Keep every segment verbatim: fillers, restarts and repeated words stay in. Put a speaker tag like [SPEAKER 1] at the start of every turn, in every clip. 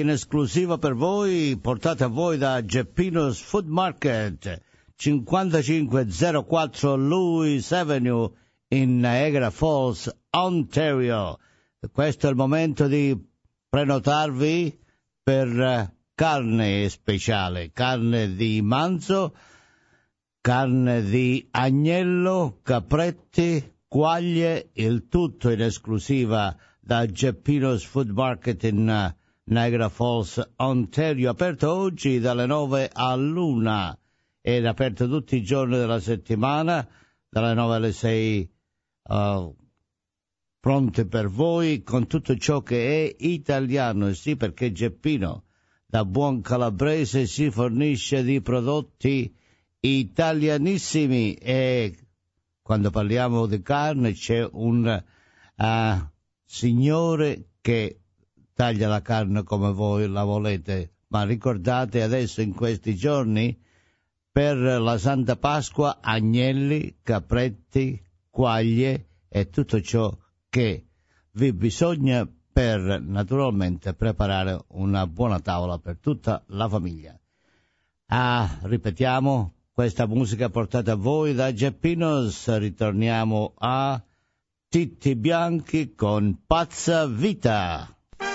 [SPEAKER 1] in esclusiva per voi, portate a voi da Geppino's Food Market, cinquantacinque zero quattro Louis Avenue in Niagara Falls, Ontario. Questo è il momento di prenotarvi per carne speciale, carne di manzo, carne di agnello, capretti, quaglie, il tutto in esclusiva da Geppino's Food Market in Niagara Falls, Ontario, aperto oggi dalle nove all'una ed aperto tutti i giorni della settimana, dalle nove alle sei, uh, pronte per voi con tutto ciò che è italiano, e sì, perché Geppino, da buon calabrese, si fornisce di prodotti italianissimi, e quando parliamo di carne c'è un uh, signore che taglia la carne come voi la volete, ma ricordate adesso in questi giorni per la Santa Pasqua agnelli, capretti, quaglie e tutto ciò che vi bisogna per naturalmente preparare una buona tavola per tutta la famiglia. Ah, ripetiamo, questa musica portata a voi da Geppino's. Ritorniamo a Titti Bianchi con Pazza Vita.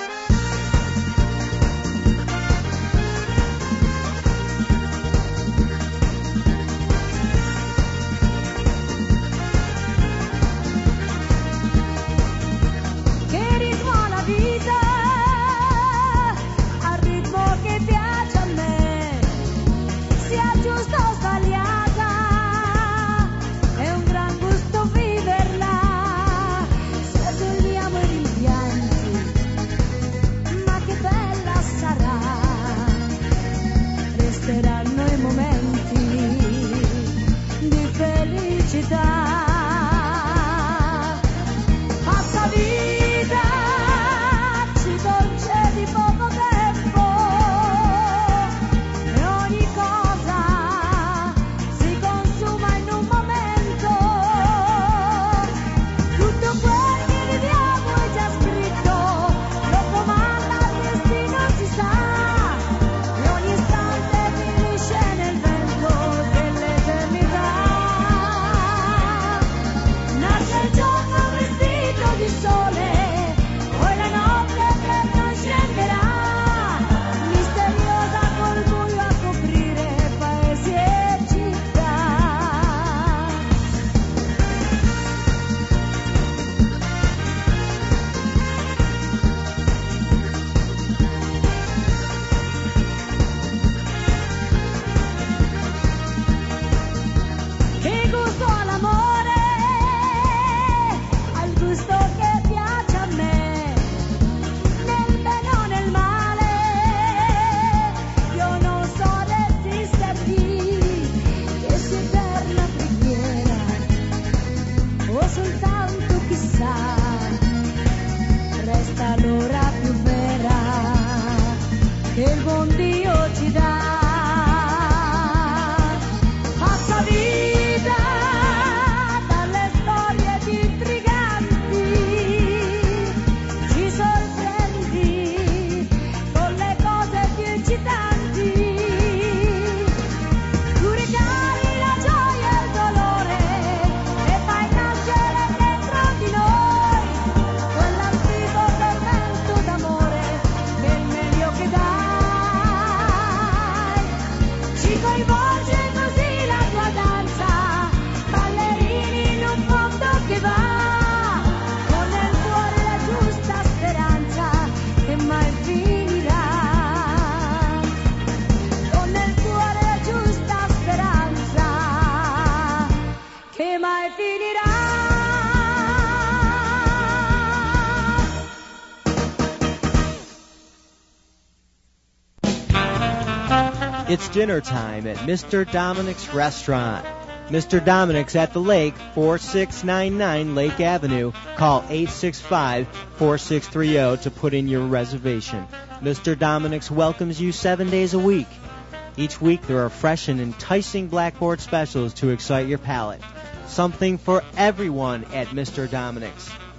[SPEAKER 2] It's dinner time at Mister Dominic's Restaurant. Mister Dominic's at the lake, four six nine nine Lake Avenue. Call eight six five, four six three zero to put in your reservation. Mister Dominic's welcomes you seven days a week. Each week there are fresh and enticing blackboard specials to excite your palate. Something for everyone at Mister Dominic's.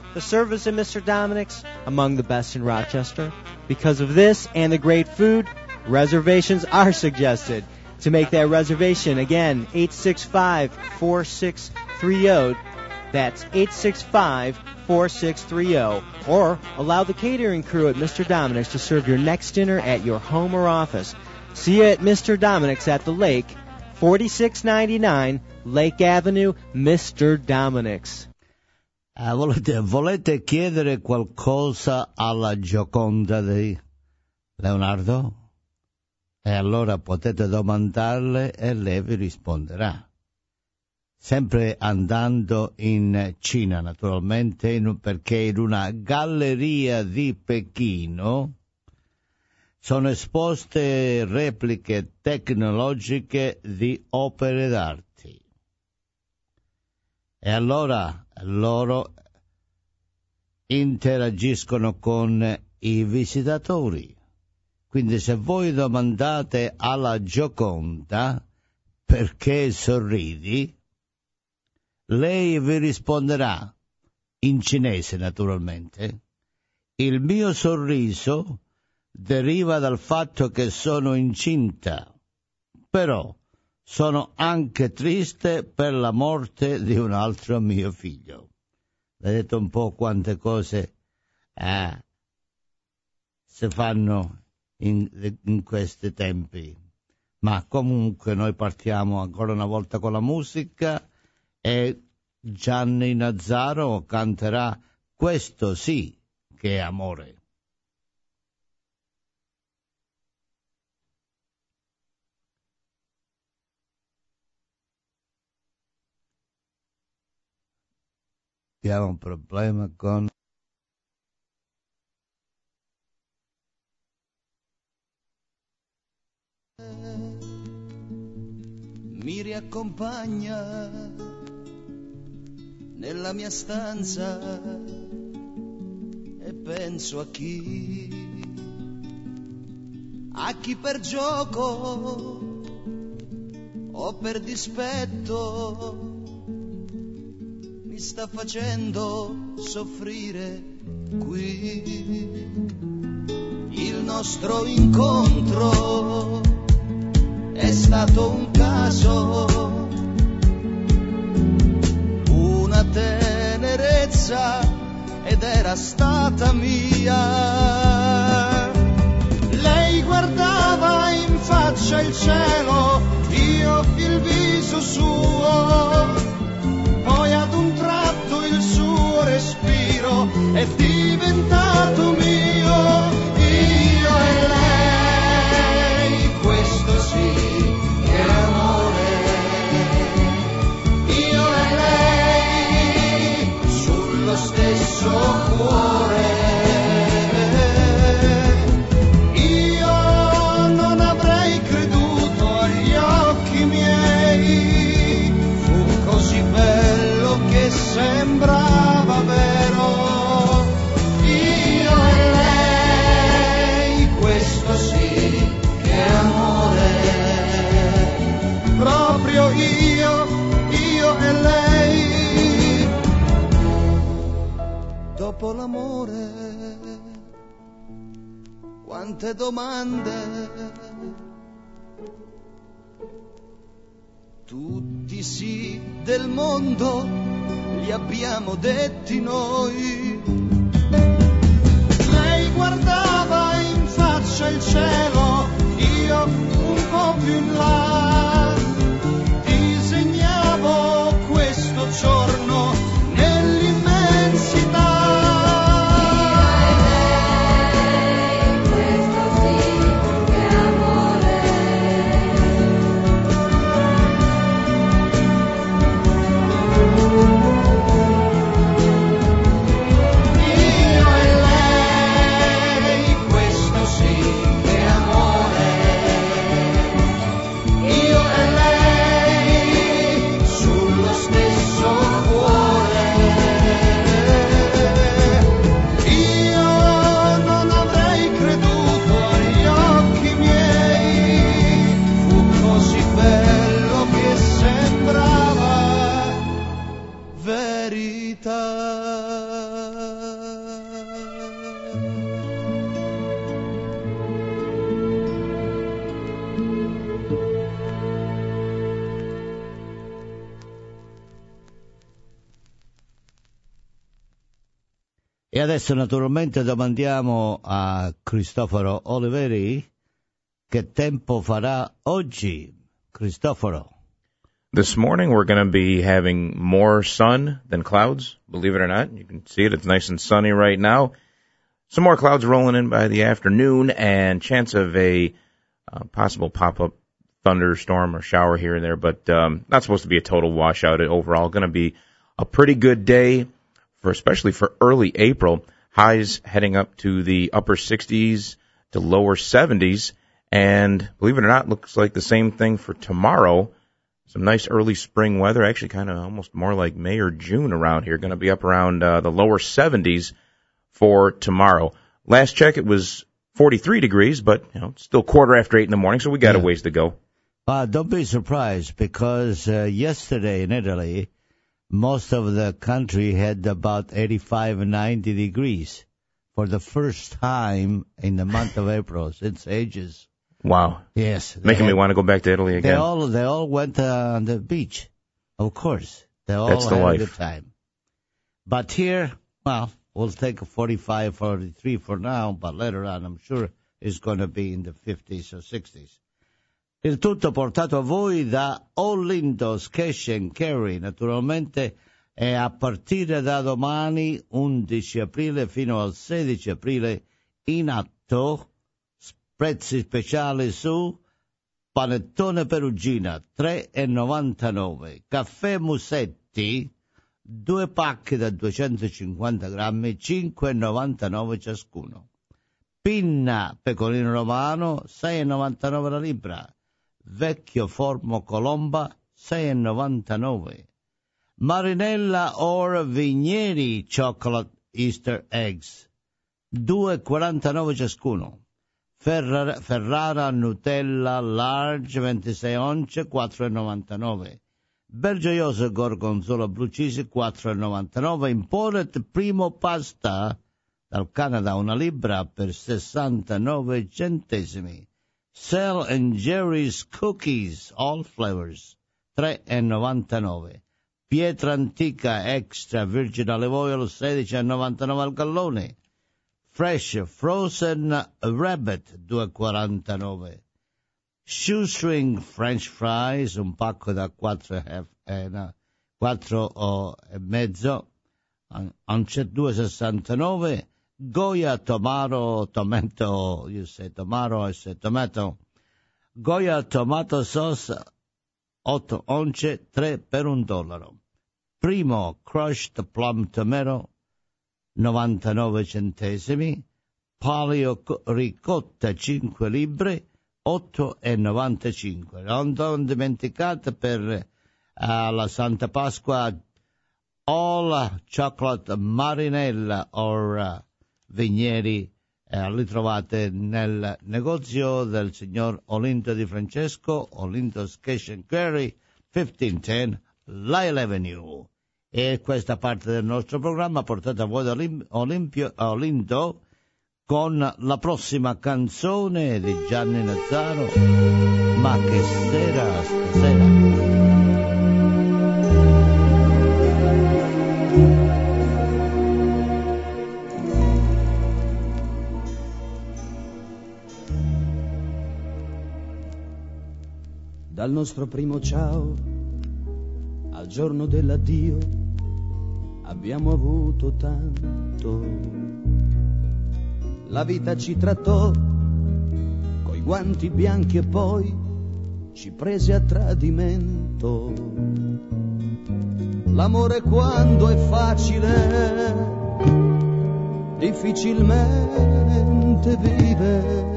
[SPEAKER 2] The service at Mister Dominic's, among the best in Rochester. Because of this and the great food, reservations are suggested. To make that reservation, again, eight six five, four six three zero. That's eight six five, four six three zero. Or allow the catering crew at Mister Dominic's to serve your next dinner at your home or office. See you at Mister Dominic's at the Lake, forty-six ninety-nine Lake Avenue, Mister Dominic's.
[SPEAKER 1] Eh, volete, volete chiedere qualcosa alla Gioconda di Leonardo? E allora potete domandarle e lei vi risponderà. Sempre andando in Cina, naturalmente, in, perché in una galleria di Pechino sono esposte repliche tecnologiche di opere d'arte. E allora loro interagiscono con i visitatori. Quindi se voi domandate alla Gioconda perché sorridi, lei vi risponderà, in cinese naturalmente, il mio sorriso deriva dal fatto che sono incinta, però sono anche triste per la morte di un altro mio figlio. Vedete un po' quante cose eh, si fanno in, in questi tempi. Ma comunque noi partiamo ancora una volta con la musica e Gianni Nazzaro canterà Questo sì che è amore. Abbiamo un problema con
[SPEAKER 3] mi riaccompagna nella mia stanza e penso a chi, a chi per gioco o per dispetto mi sta facendo soffrire qui. Il nostro incontro è stato un caso, una tenerezza ed era stata mia. Lei guardava in faccia il cielo, io il viso suo, poi ad un tratto il suo respiro è diventato mio. Io e lei, questo sì che è amore. Io e lei sullo stesso cuore. Io non avrei creduto agli occhi miei, fu così bello che sembrava vero. Io e lei, questo sì che è amore. Proprio io, io e lei. Dopo l'amore, quante domande. Tutti sì del mondo li abbiamo detti noi. Lei guardava in faccia il cielo, io un po' più in là. Disegnavo questo giorno nell'immensità.
[SPEAKER 1] E adesso naturalmente domandiamo a Cristoforo Oliveri che tempo farà oggi. Cristoforo.
[SPEAKER 4] This morning we're going to be having more sun than clouds, believe it or not. You can see it. It's nice and sunny right now. Some more clouds rolling in by the afternoon and chance of a uh, possible pop-up thunderstorm or shower here and there, but um, not supposed to be a total washout overall. Going to be a pretty good day, for especially for early April. Highs heading up to the upper sixties to lower seventies, and believe it or not, looks like the same thing for tomorrow. Some nice early spring weather, actually kind of almost more like May or June around here. Going to be up around uh, the lower seventies for tomorrow. Last check, it was forty-three degrees, but you know, still quarter after eight in the morning, so we got yeah. a ways to go.
[SPEAKER 1] Uh, don't be surprised, because uh, yesterday in Italy, most of the country had about eighty-five and ninety degrees for the first time in the month of April since ages.
[SPEAKER 4] Wow.
[SPEAKER 1] Yes.
[SPEAKER 4] Making
[SPEAKER 1] had,
[SPEAKER 4] me want to go back to Italy again.
[SPEAKER 1] They all, they all went uh, on the beach, of course. They all
[SPEAKER 4] That's the
[SPEAKER 1] had
[SPEAKER 4] life.
[SPEAKER 1] a good time. But here, well, we'll take a forty-five, forty-three for now, but later on I'm sure it's going to be in the fifties or sixties. Il tutto portato a voi da Olindo's Cash and Carry, naturalmente è a partire da domani undici aprile fino al sedici aprile in atto prezzi speciali su panettone Perugina tre e novantanove, caffè Musetti due pacchi da duecentocinquanta grammi cinque e novantanove ciascuno, pinna pecorino romano sei e novantanove la libra, vecchio formo Colomba sei e novantanove, Marinella or Vigneri chocolate Easter eggs due e quarantanove ciascuno, Ferrara, Ferrara Nutella large ventisei once quattro e novantanove, Bergioioso Gorgonzola Blue Cheese quattro e novantanove, Imported Primo Pasta dal Canada una libra per sessantanove centesimi, Sell and Jerry's Cookies, all flavors, tre e novantanove. Pietra Antica Extra Virgin Olive Oil, sedici e novantanove al gallone. Fresh Frozen Rabbit, due e quarantanove. Shoestring French Fries, un pacco da quattro e mezzo, Ancet due e sessantanove. Goya Tomaro, tomato, you say tomaro, I say tomato. Goya Tomato Sauce, otto once, tre per un dollaro. Primo Crushed Plum Tomato, novantanove centesimi. Palio Ricotta, cinque libbre, otto e novantacinque. Non, non dimenticate per uh, la Santa Pasqua all chocolate Marinella or uh, Vigneri, eh, li trovate nel negozio del signor Olindo Di Francesco, Olindo's Cash and Carry, millecentodieci Lyle Avenue. E questa parte del nostro programma portata a voi da Olimpio, Olindo con la prossima canzone di Gianni Nazzaro, Ma che sera stasera.
[SPEAKER 5] Dal nostro primo ciao al giorno dell'addio abbiamo avuto tanto. La vita ci trattò coi guanti bianchi e poi ci prese a tradimento. L'amore quando è facile difficilmente vive.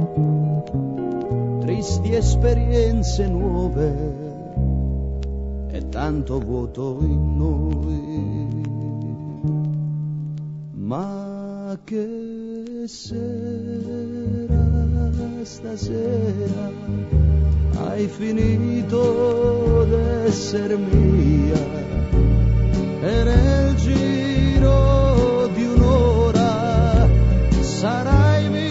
[SPEAKER 5] Tristi esperienze nuove e tanto vuoto in noi. Ma che sera stasera hai finito d'esser mia e nel giro di un'ora sarai mia.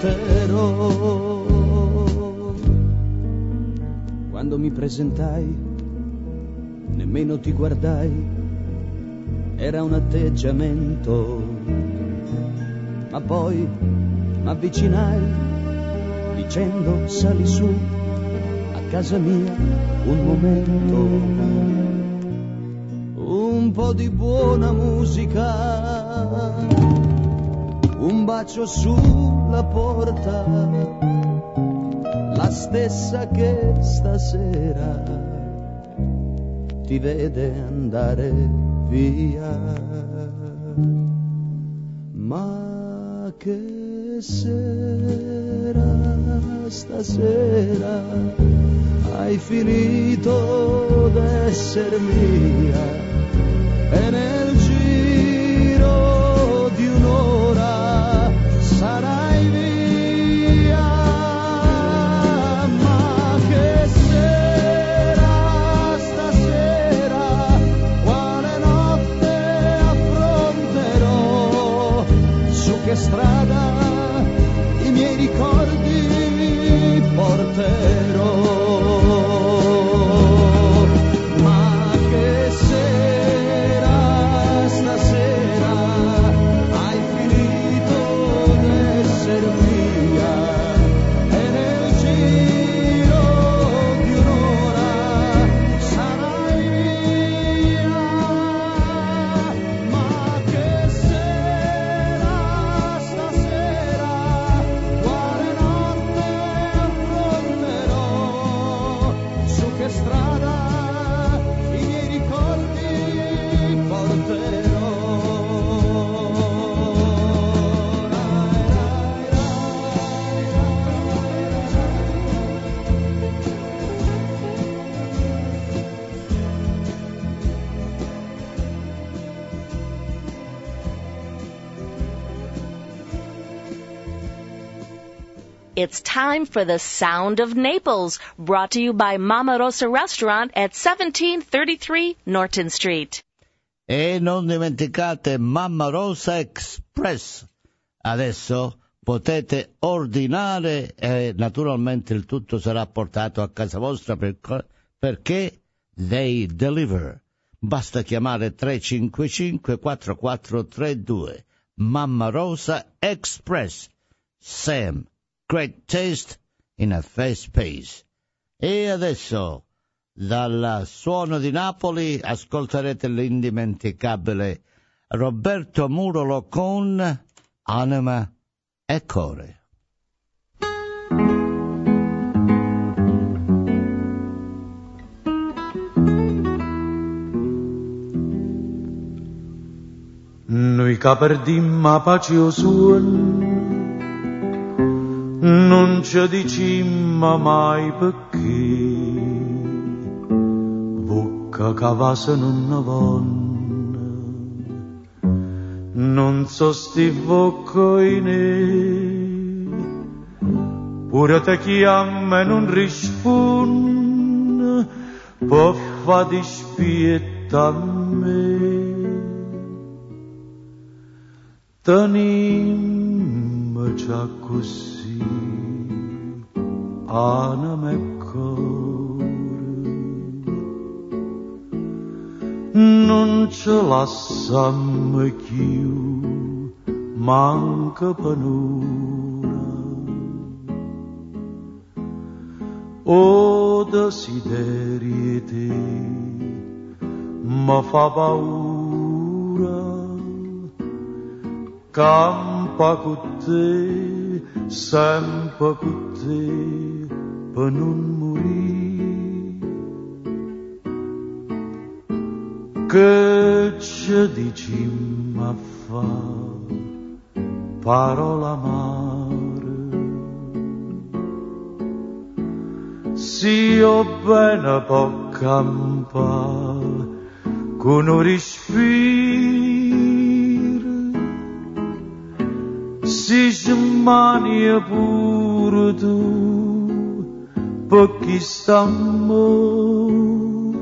[SPEAKER 5] porterò. Quando mi presentai, nemmeno ti guardai, era un atteggiamento, ma poi m'avvicinai dicendo sali su a casa mia un momento, un po' di buona musica, un bacio sulla porta, la stessa che stasera ti vede andare via. Ma che sera, stasera hai finito d'esser mia, e nel giro di un'ora sarai via. Ma che sera, stasera, quale notte affronterò, su che strada i miei ricordi porterò.
[SPEAKER 6] It's time for the Sound of Naples, brought to you by Mama Rosa Restaurant at seventeen thirty-three Norton Street.
[SPEAKER 1] E non dimenticate Mamma Rosa Express. Adesso potete ordinare e naturalmente il tutto sarà portato a casa vostra per, perché they deliver. Basta chiamare tre cinque cinque quattro quattro tre due. Mamma Rosa Express. Sam. Great taste in a fast pace. E adesso, dal Suono di Napoli, ascolterete l'indimenticabile Roberto Murolo con Anima e Core.
[SPEAKER 3] Noi che perdimmo pace o suono, non ci dicimmo mai perché, bocca che va se non ne vanno, non so sti voccoine, pure te chiama e non risponde, può fa dispietta a me, tenimmo già così. Anima e core, non ce lasciamo più, manca penura. O desideri te, mi fa paura, campa con te, sempre con te, per non morire. Che ci dicimmo a fa parola amare, se io bene può campare con un respiro, si smania pure tu per chi sta amore,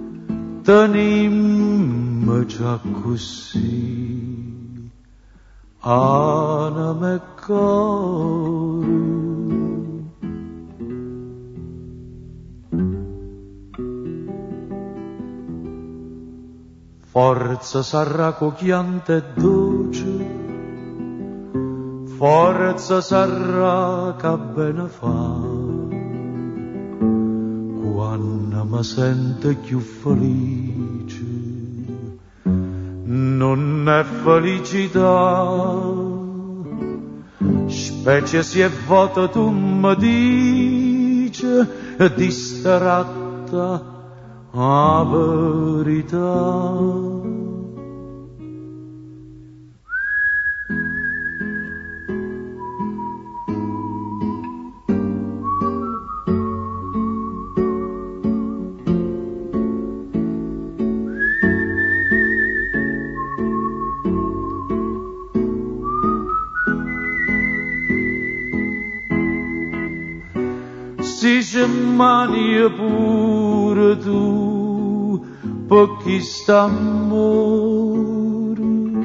[SPEAKER 3] tenimmo già così
[SPEAKER 7] anima e cuore. Forza sarà cochiante e dolce, forza sarà che bene fa, quando mi sento più felice, non è felicità, specie se è vuota tu mi dici, distratta a verità. Si ci mani pure tu, per chi sta amore,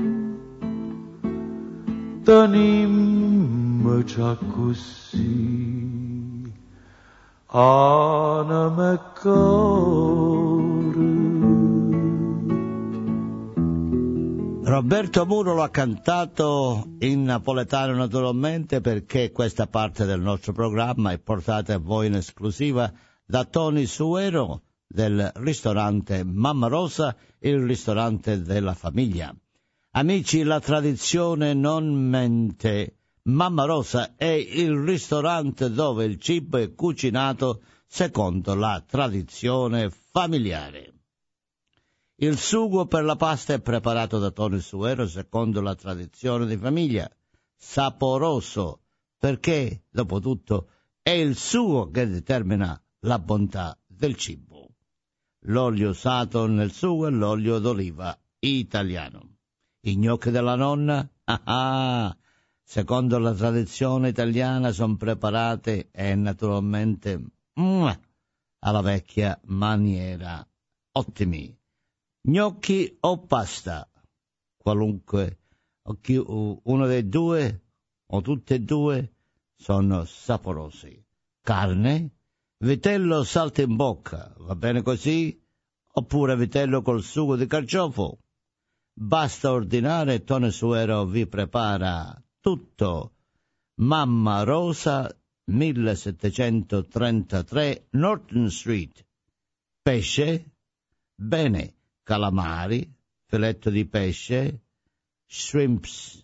[SPEAKER 7] tenimmo già così, anima e cuore.
[SPEAKER 1] Roberto Muro lo ha cantato in napoletano naturalmente, perché questa parte del nostro programma è portata a voi in esclusiva da Tony Suero del ristorante Mamma Rosa, il ristorante della famiglia. Amici, la tradizione non mente. Mamma Rosa è il ristorante dove il cibo è cucinato secondo la tradizione familiare. Il sugo per la pasta è preparato da Tony Suero secondo la tradizione di famiglia, saporoso, perché, dopo tutto, è il sugo che determina la bontà del cibo. L'olio usato nel sugo è l'olio d'oliva italiano. I gnocchi della nonna, ah ah, secondo la tradizione italiana, sono preparate e naturalmente mm, alla vecchia maniera. Ottimi. Gnocchi o pasta, qualunque, uno dei due o tutte e due sono saporosi. Carne, vitello saltimbocca, va bene così? Oppure vitello col sugo di carciofo? Basta ordinare e Tony Suero vi prepara tutto. Mamma Rosa, millesettecentotrentatré Norton Street. Pesce? Bene. Calamari, filetto di pesce, shrimps,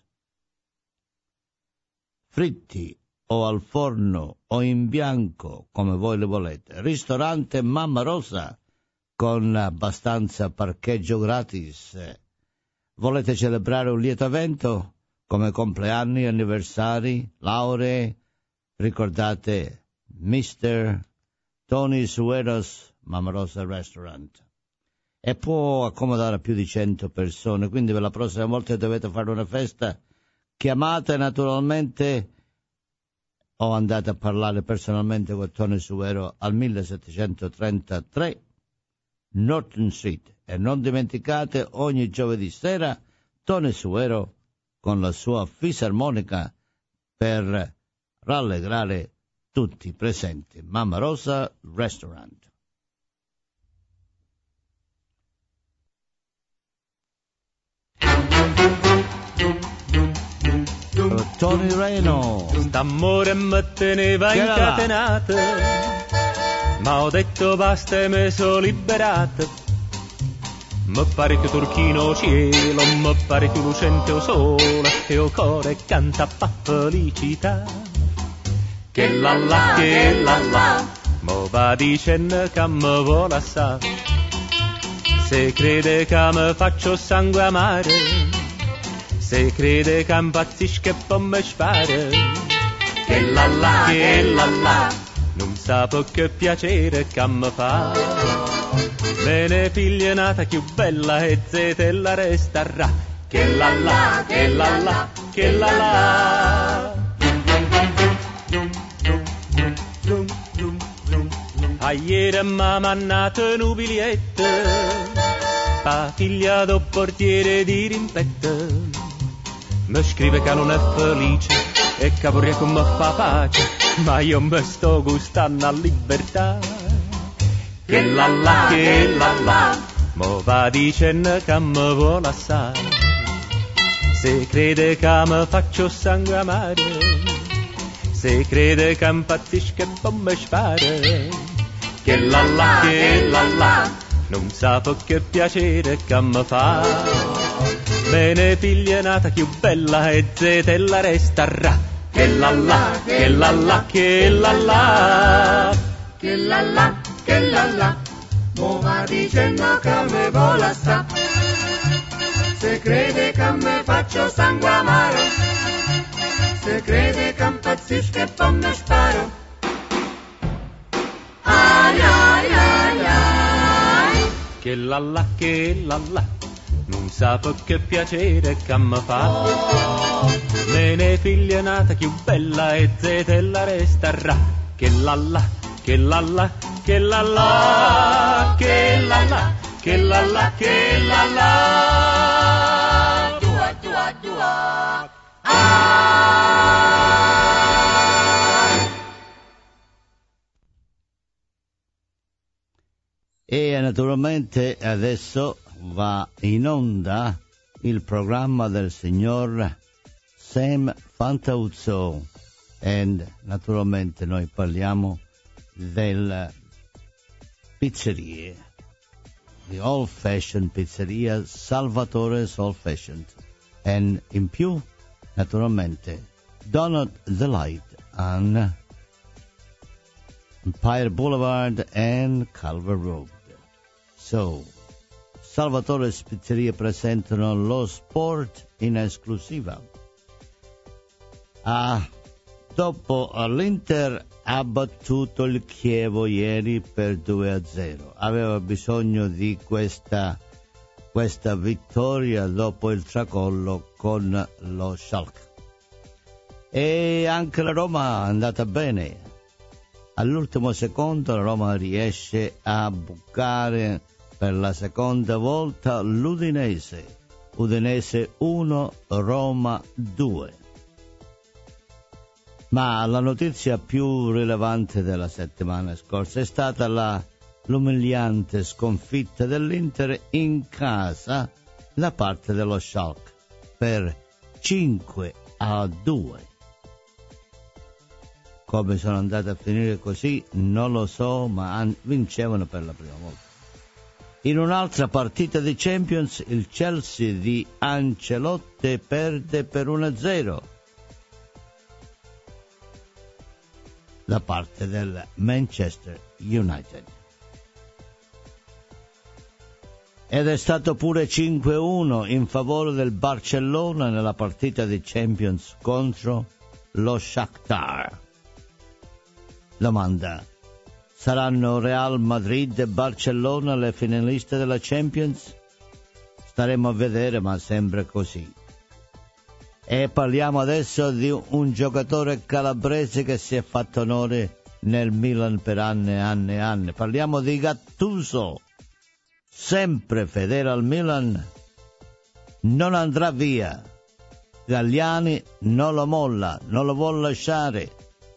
[SPEAKER 1] fritti o al forno o in bianco, come voi le volete. Ristorante Mamma Rosa, con abbastanza parcheggio gratis. Volete celebrare un lieto evento, come compleanni, anniversari, lauree? Ricordate mister Tony Suero's Mamma Rosa Restaurant. E può accomodare più di cento persone, quindi per la prossima volta dovete fare una festa, chiamate naturalmente o andate a parlare personalmente con Tony Suero al millesettecentotrentatré Norton Street. E non dimenticate, ogni giovedì sera Tony Suero con la sua fisarmonica per rallegrare tutti i presenti. Mamma Rosa Restaurant. Tony Reno.
[SPEAKER 8] St'amore mi teneva incatenato, ma ho detto basta e me sono liberato. Mi pare più turchino cielo, mi pare più lucente o sole, e o core canta pa felicità. Che la la, che la la, mo va dicendo che mi vuole assai. Se crede che mi faccio sangue amare, se crede che impazzisco e poi mi spara, che la la, che la la, non sa che piacere che mi fa. Bene figlia nata più bella e zetella resterà, che la la, che la la, che la la. A ieri mamma nato un biglietto, pa figlia do portiere di rimpetto. mi scrive che non è felice e che vorrei che mi fa pace, ma io mi sto gustando a libertà. Che la la, che la la, mo va dicendo che mi vuole assai, se crede che mi faccio sangue amare, se crede che impazzisco e poi mi spara. Che la la, che la la, non sa che piacere che mi fa, me ne piglia nata più bella e zetella resterà. Che la la, che la la, che la la,
[SPEAKER 3] che la la, che la la, mo va dicendo che me vola sta, se crede che me faccio sangue amaro, se crede che impazzisco e poi me sparo. Ai ai ai ai,
[SPEAKER 8] che la la, che la la, non sa che piacere che mi fa, me ne figlia nata più bella e zetella resterà. Che la la, che la la, che la la, che la la, che la la, che la la,
[SPEAKER 3] dua dua dua,
[SPEAKER 1] E naturalmente adesso va in onda il programma del signor Sam Fantauzzo e naturalmente noi parliamo delle pizzerie, di Old Fashioned Pizzeria Salvatore's Old Fashioned, e in più naturalmente Donut Delight on Empire Boulevard and Culver Road. So, Salvatore's Pizzeria presentano lo sport in esclusiva. Ah, dopo l'Inter ha battuto il Chievo ieri per due a zero. Aveva bisogno di questa, questa vittoria dopo il tracollo con lo Schalke. E anche la Roma è andata bene. All'ultimo secondo la Roma riesce a bucare per la seconda volta l'Udinese. Udinese uno, Roma due. Ma la notizia più rilevante della settimana scorsa è stata la, l'umiliante sconfitta dell'Inter in casa da parte dello Schalke per cinque a due. Come sono andate a finire così non lo so, ma vincevano per la prima volta. In un'altra partita di Champions il Chelsea di Ancelotti perde per uno a zero da parte del Manchester United. Ed è stato pure cinque a uno in favore del Barcellona nella partita di Champions contro lo Shakhtar. Domanda: saranno Real Madrid e Barcellona le finaliste della Champions? Staremo a vedere, ma sembra così. E parliamo adesso di un giocatore calabrese che si è fatto onore nel Milan per anni e anni e anni. Parliamo di Gattuso, sempre fedele al Milan, non andrà via. Galliani non lo molla, non lo vuole lasciare.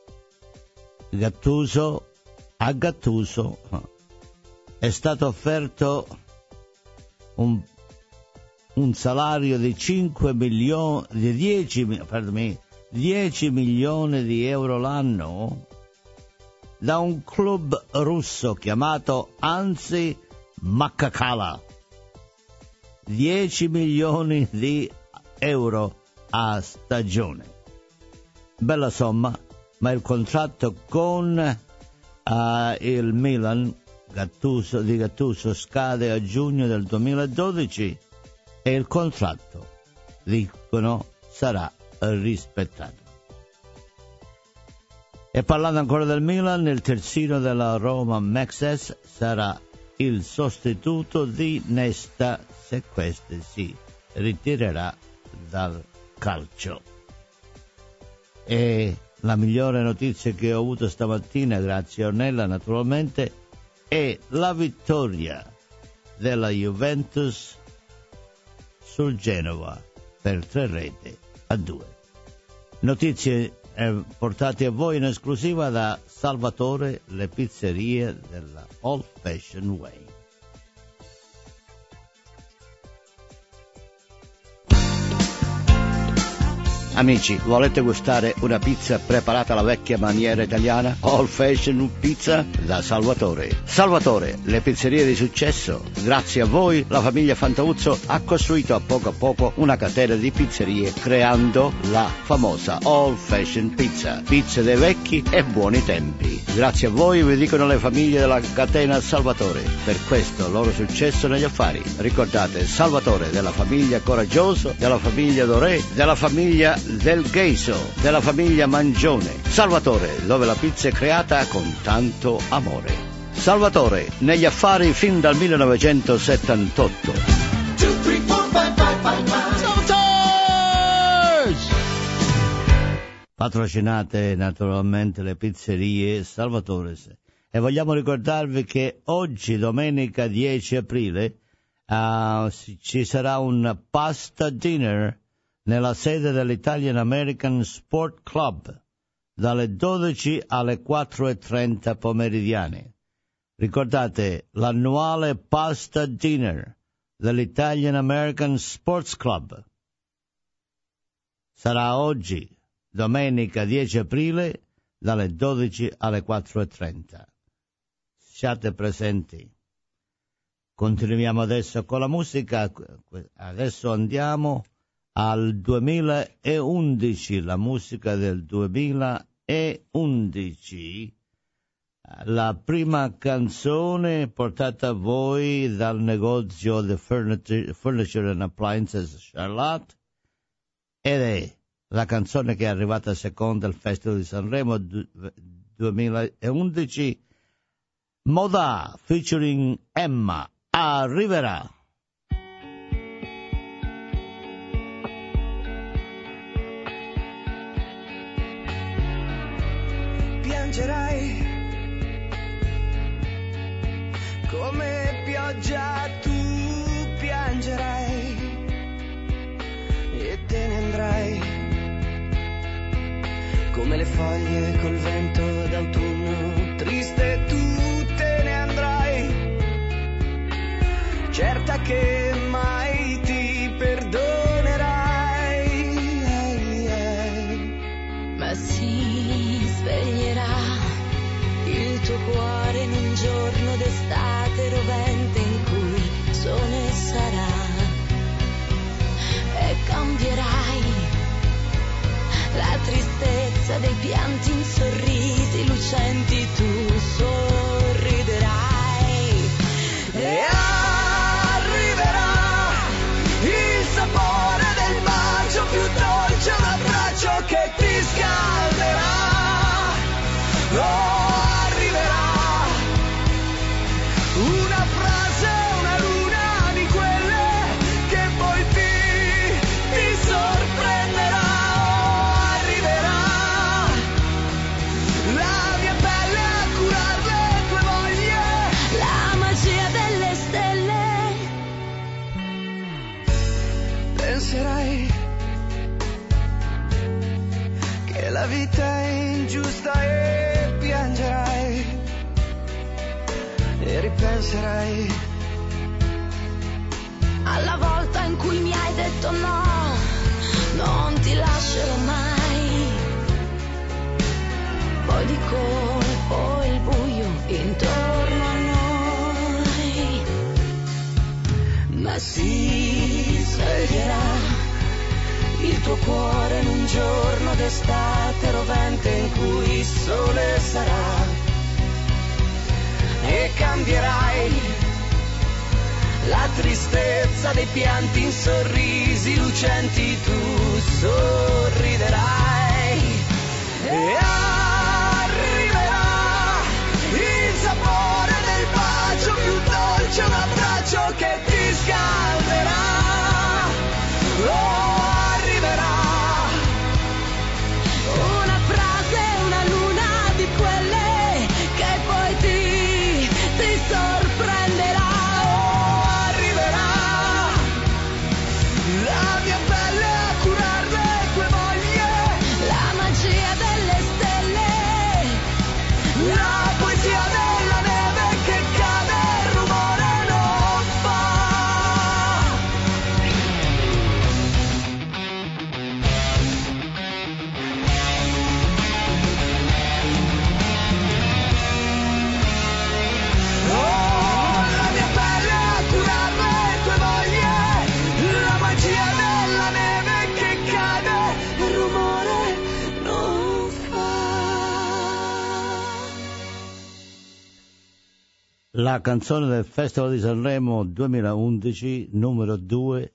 [SPEAKER 1] Gattuso, a Gattuso è stato offerto un, un salario di cinque milioni, di dieci, pardon, dieci milioni di euro l'anno da un club russo chiamato Ansi Makakala. dieci milioni di euro a stagione. Bella somma, ma il contratto con uh, il Milan Gattuso, di Gattuso scade a giugno del duemiladodici e il contratto, dicono, sarà rispettato. E parlando ancora del Milan, il terzino della Roma Mexes sarà il sostituto di Nesta se questo si ritirerà dal calcio. E la migliore notizia che ho avuto stamattina, grazie a Ornella naturalmente, è la vittoria della Juventus sul Genova per tre reti a due. Notizie eh, portate a voi in esclusiva da Salvatore, le pizzerie della Old Fashioned Way. Amici, volete gustare una pizza preparata alla vecchia maniera italiana? Old Fashioned Pizza da Salvatore. Salvatore, le pizzerie di successo. Grazie a voi, la famiglia Fantauzzo ha costruito a poco a poco una catena di pizzerie creando la famosa Old Fashioned Pizza. Pizze dei vecchi e buoni tempi. Grazie a voi, vi dicono le famiglie della catena Salvatore. Per questo loro successo negli affari. Ricordate, Salvatore della famiglia Coraggioso, della famiglia Doré, della famiglia del Gheiso, della famiglia Mangione. Salvatore, dove la pizza è creata con tanto amore. Salvatore, negli affari fin dal millenovecentosettantotto.
[SPEAKER 3] two, three, four, five, five, five, five.
[SPEAKER 1] Patrocinate naturalmente le pizzerie Salvatore. E vogliamo ricordarvi che oggi, domenica dieci aprile, uh, ci sarà un pasta dinner nella sede dell'Italian American Sport Club, dalle dodici alle quattro e trenta pomeridiane. Ricordate, l'annuale Pasta Dinner dell'Italian American Sports Club sarà oggi, domenica dieci aprile, dalle dodici alle quattro e trenta. Siate presenti. Continuiamo adesso con la musica. Adesso andiamo al duemilaundici, la musica del duemilaundici, la prima canzone portata a voi dal negozio The Furniture, Furniture and Appliances Charlotte, ed è la canzone che è arrivata seconda al Festival di Sanremo duemilaundici, Moda featuring Emma, Arriverà.
[SPEAKER 9] Piangerai come pioggia, tu piangerai e te ne andrai come le foglie col vento d'autunno, triste tu te ne andrai, certa che mai ti perdonerai,
[SPEAKER 10] ma si sveglierà il tuo cuore in un giorno d'estate rovente in cui il sole sarà e cambierai la tristezza dei pianti in sorrisi lucenti, tu sorriderai e arriverà il sapore del bacio più dolce, un abbraccio che ti scalderà. Oh, che la vita è ingiusta e piangerai e ripenserai alla volta in cui mi hai detto no, non ti lascerò mai, poi di colpo il buio intorno a noi, ma si sveglierà il tuo cuore in un giorno d'estate rovente in cui il sole sarà e cambierai la tristezza dei pianti in sorrisi lucenti, tu sorriderai e arriverà il sapore del bacio più dolce, un abbraccio che ti scalderà. Oh,
[SPEAKER 9] magia della neve che cade, rumore non fa. Oh, la mia pelle a curare le tue voglie, la magia della neve che cade, rumore non fa.
[SPEAKER 1] La canzone del Festival di Sanremo duemilaundici, numero due,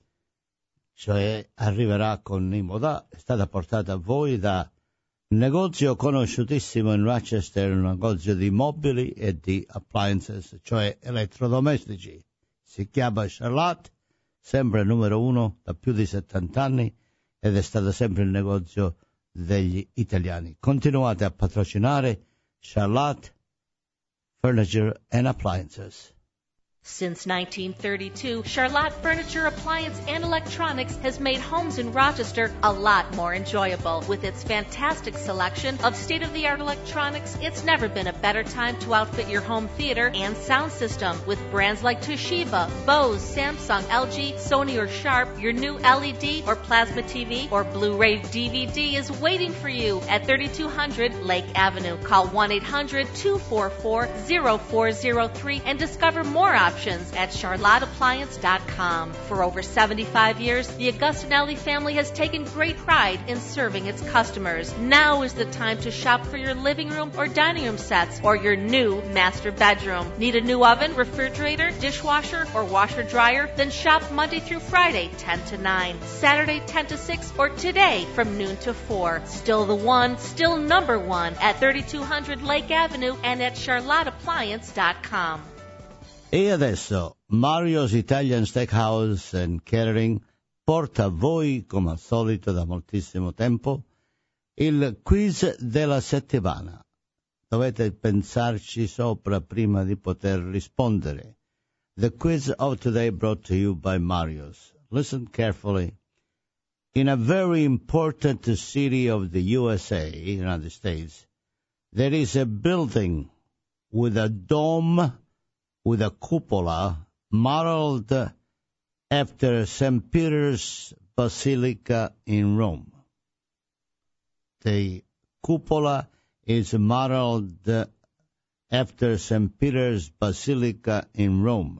[SPEAKER 1] cioè arriverà con Nimodà, è stata portata a voi da un negozio conosciutissimo in Rochester, un negozio di mobili e di appliances, cioè elettrodomestici. Si chiama Charlotte, sempre numero uno da più di settanta anni ed è stato sempre il negozio degli italiani. Continuate a patrocinare Charlotte Furniture and Appliances.
[SPEAKER 6] Since nineteen thirty-two, Charlotte Furniture, Appliance, and Electronics has made homes in Rochester a lot more enjoyable. With its fantastic selection of state-of-the-art electronics, it's never been a better time to outfit your home theater and sound system. With brands like Toshiba, Bose, Samsung, L G, Sony, or Sharp, your new L E D or plasma T V or Blu-ray D V D is waiting for you at thirty-two hundred Lake Avenue. Call one eight hundred two four four zero four zero three and discover more options at charlotte appliance dot com. For over seventy-five years, the Augustinelli family has taken great pride in serving its customers. Now is the time to shop for your living room or dining room sets or your new master bedroom. Need a new oven, refrigerator, dishwasher, or washer dryer? Then shop Monday through Friday, ten to nine, Saturday, ten to six, or today from noon to four. Still the one, still number one at thirty-two hundred Lake Avenue and at charlotte appliance dot com.
[SPEAKER 1] E adesso Mario's Italian Steakhouse and Catering porta a voi, come al solito da moltissimo tempo, il quiz della settimana. Dovete pensarci sopra prima di poter rispondere. The quiz of today brought to you by Mario's. Listen carefully. In a very important city of the U S A, United States, there is a building with a dome with a cupola modeled after Saint Peter's Basilica in Rome. The cupola is modeled after Saint Peter's Basilica in Rome.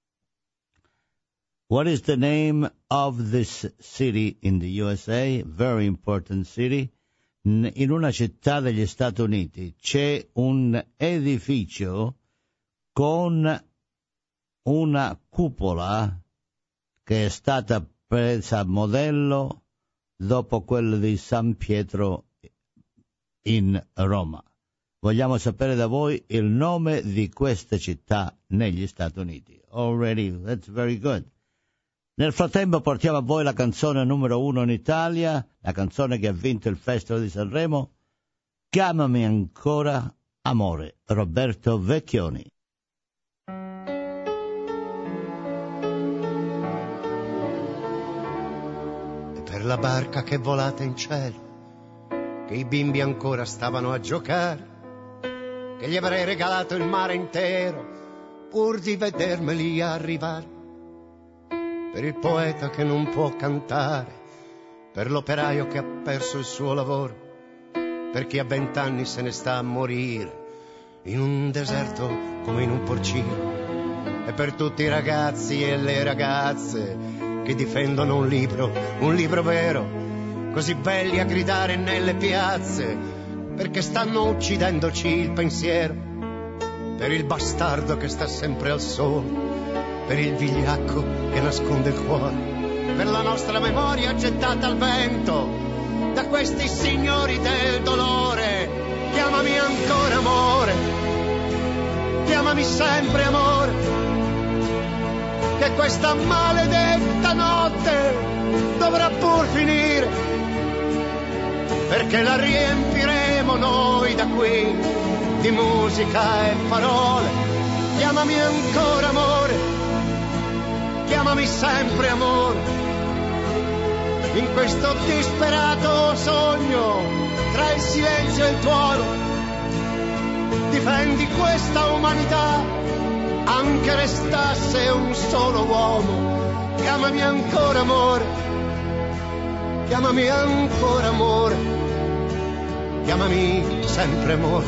[SPEAKER 1] What is the name of this city in the U S A? Very important city. In una città degli Stati Uniti c'è un edificio con una cupola che è stata presa a modello dopo quello di San Pietro in Roma. Vogliamo sapere da voi il nome di questa città negli Stati Uniti. Already, that's very good. Nel frattempo portiamo a voi la canzone numero uno in Italia, la canzone che ha vinto il Festival di Sanremo, Chiamami ancora amore, Roberto Vecchioni.
[SPEAKER 11] Per la barca che volata in cielo, che i bimbi ancora stavano a giocare, che gli avrei regalato il mare intero pur di vedermeli arrivare. Per il poeta che non può cantare, per l'operaio che ha perso il suo lavoro, per chi a vent'anni se ne sta a morire in un deserto come in un porcino, e per tutti i ragazzi e le ragazze che difendono un libro, un libro vero, così belli a gridare nelle piazze, perché stanno uccidendoci il pensiero, per il bastardo che sta sempre al sole, per il vigliacco che nasconde il cuore, per la nostra memoria gettata al vento da questi signori del dolore. Chiamami ancora amore, chiamami sempre amore, che questa maledetta notte dovrà pur finire, perché la riempiremo noi da qui di musica e parole. Chiamami ancora amore, chiamami sempre amore, in questo disperato sogno tra il silenzio e il tuono, difendi questa umanità, anche restasse un solo uomo. Chiamami ancora amore, chiamami ancora amore, chiamami sempre amore,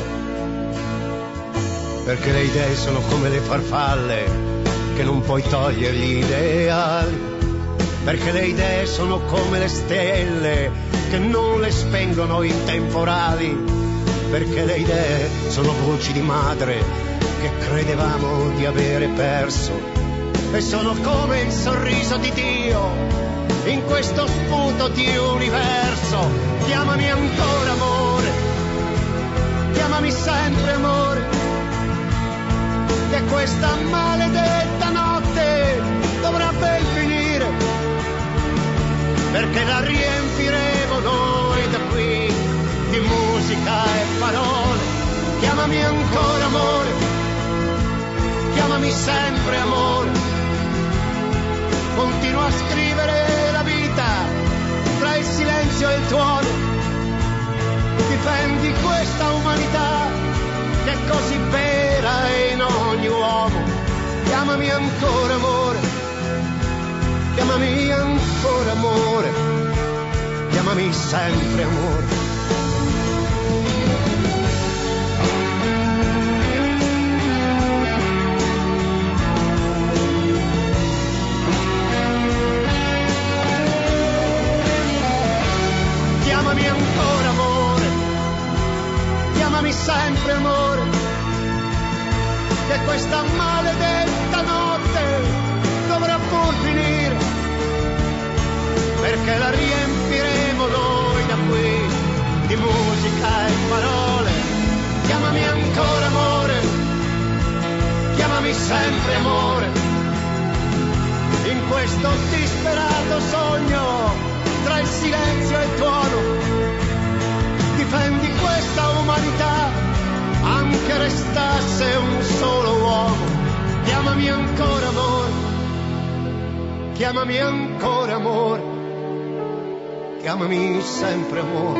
[SPEAKER 11] perché le idee sono come le farfalle che non puoi togliere gli ideali, perché le idee sono come le stelle che non le spengono i temporali, perché le idee sono voci di madre che credevamo di avere perso, e sono come il sorriso di Dio in questo sputo di universo. Chiamami ancora amore, chiamami sempre amore, che questa maledetta notte dovrà ben finire, perché la riempiremo noi da qui di musica e parole. Chiamami ancora amore, chiamami sempre amore, continua a scrivere la vita tra il silenzio e il tuono, difendi questa umanità che è così vera in ogni uomo. Chiamami ancora amore, chiamami ancora amore, chiamami sempre amore. Chiamami ancora amore, chiamami sempre amore, che questa maledetta notte dovrà pur finire, perché la riempiremo noi da qui di musica e parole. Chiamami ancora amore, chiamami sempre amore, in questo disperato sogno tra il silenzio e il tuono, difendi questa umanità, anche restasse un solo uomo. Chiamami ancora amore, chiamami ancora amore, chiamami sempre amore,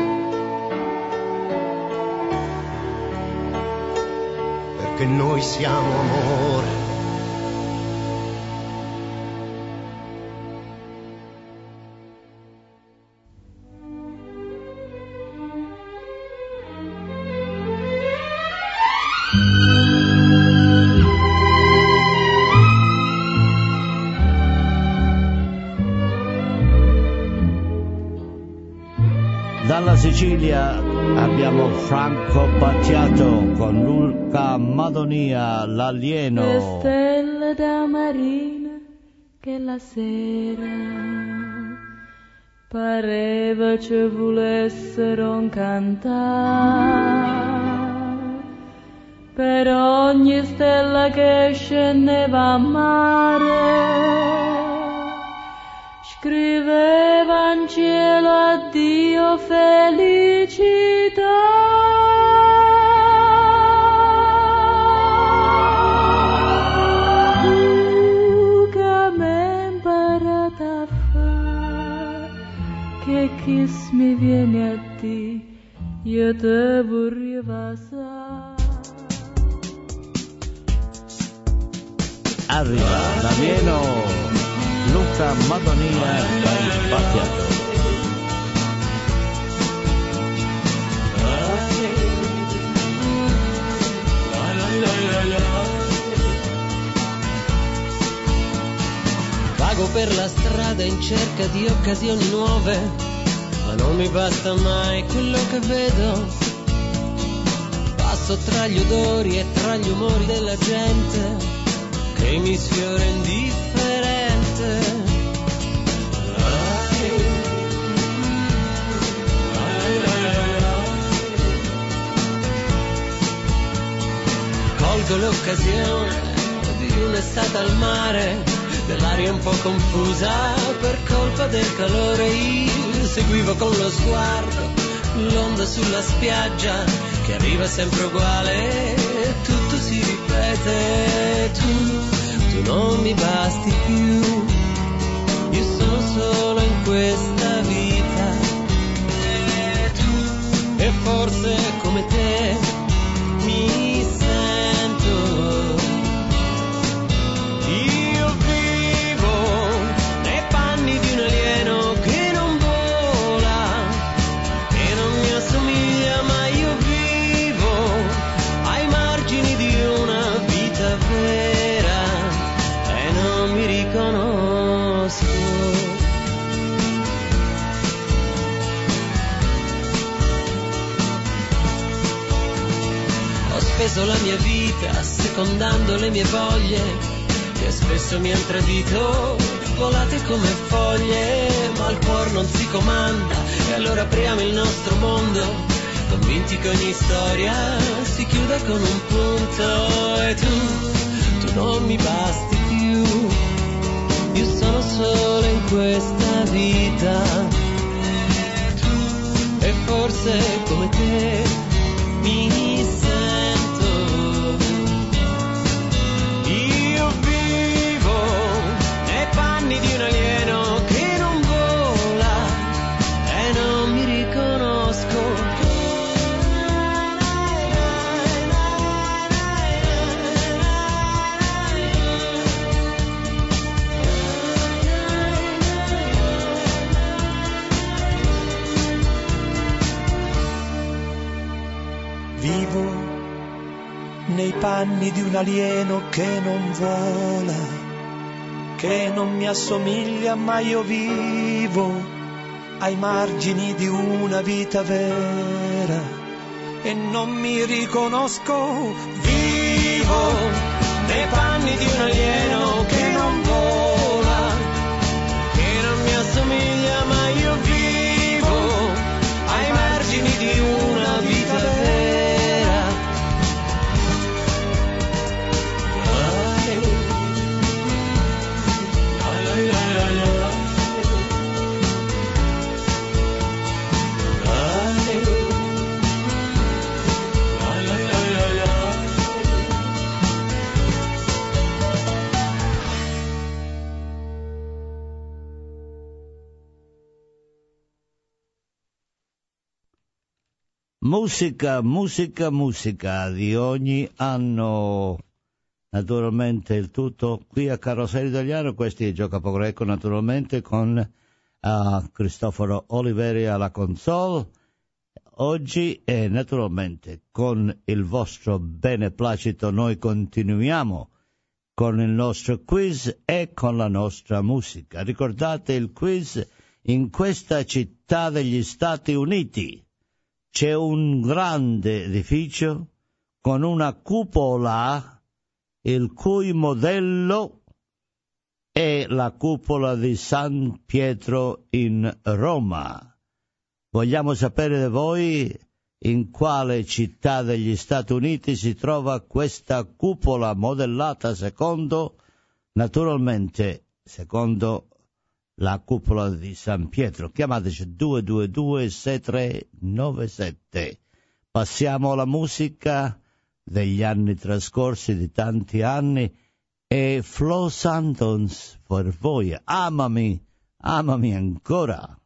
[SPEAKER 11] perché noi siamo amore.
[SPEAKER 1] Dalla Sicilia abbiamo Franco Battiato con Luca Madonia, l'alieno.
[SPEAKER 12] Le stelle da marina che la sera pareva ci volessero incantare, per ogni stella che scendeva a mare scriveva in cielo addio felicità. Tu che m'hai imparato a fare, che kiss mi viene a te, io te vorrei passare.
[SPEAKER 1] Arriva l'alieno Luca Madonia e Battiato.
[SPEAKER 13] Vago per la strada in cerca di occasioni nuove, ma non mi basta mai quello che vedo. Passo tra gli odori e tra gli umori della gente che mi sfiora indifferente. Colgo l'occasione di un'estate al mare, dell'aria un po' confusa per colpa del calore. Io seguivo con lo sguardo l'onda sulla spiaggia che arriva sempre uguale, tutto si ripete. Tu, tu non mi basti più, io sono solo in questa vita. E tu, e forse come te mi reso la mia vita, secondando le mie voglie, che spesso mi han tradito, volate come foglie, ma il cuore non si comanda, e allora apriamo il nostro mondo, convinti che ogni storia si chiuda con un punto, e tu, tu non mi basti più, io sono solo in questa vita, e forse come te mi sento, io vivo nei panni di un alieno che non vola e non mi riconosco.
[SPEAKER 14] Vivo nei panni di un alieno che non vola, che non mi assomiglia, ma io vivo ai margini di una vita vera e non mi riconosco. Vivo nei panni di un alieno che non vola, che non mi assomiglia, ma io vivo ai margini di una vita vera.
[SPEAKER 1] Musica, musica, musica di ogni anno. Naturalmente il tutto qui a Carosello Italiano. Questi è Giocapo Greco, naturalmente, con uh, Cristoforo Oliveri alla console. Oggi e naturalmente con il vostro beneplacito noi continuiamo con il nostro quiz e con la nostra musica. Ricordate il quiz? In questa città degli Stati Uniti c'è un grande edificio con una cupola, il cui modello è la cupola di San Pietro in Roma. Vogliamo sapere da voi in quale città degli Stati Uniti si trova questa cupola modellata secondo, naturalmente, secondo la cupola di San Pietro. Chiamateci due due due sei tre nove sette. Passiamo alla musica degli anni trascorsi, di tanti anni, e Flo Santons per voi. Amami, amami ancora.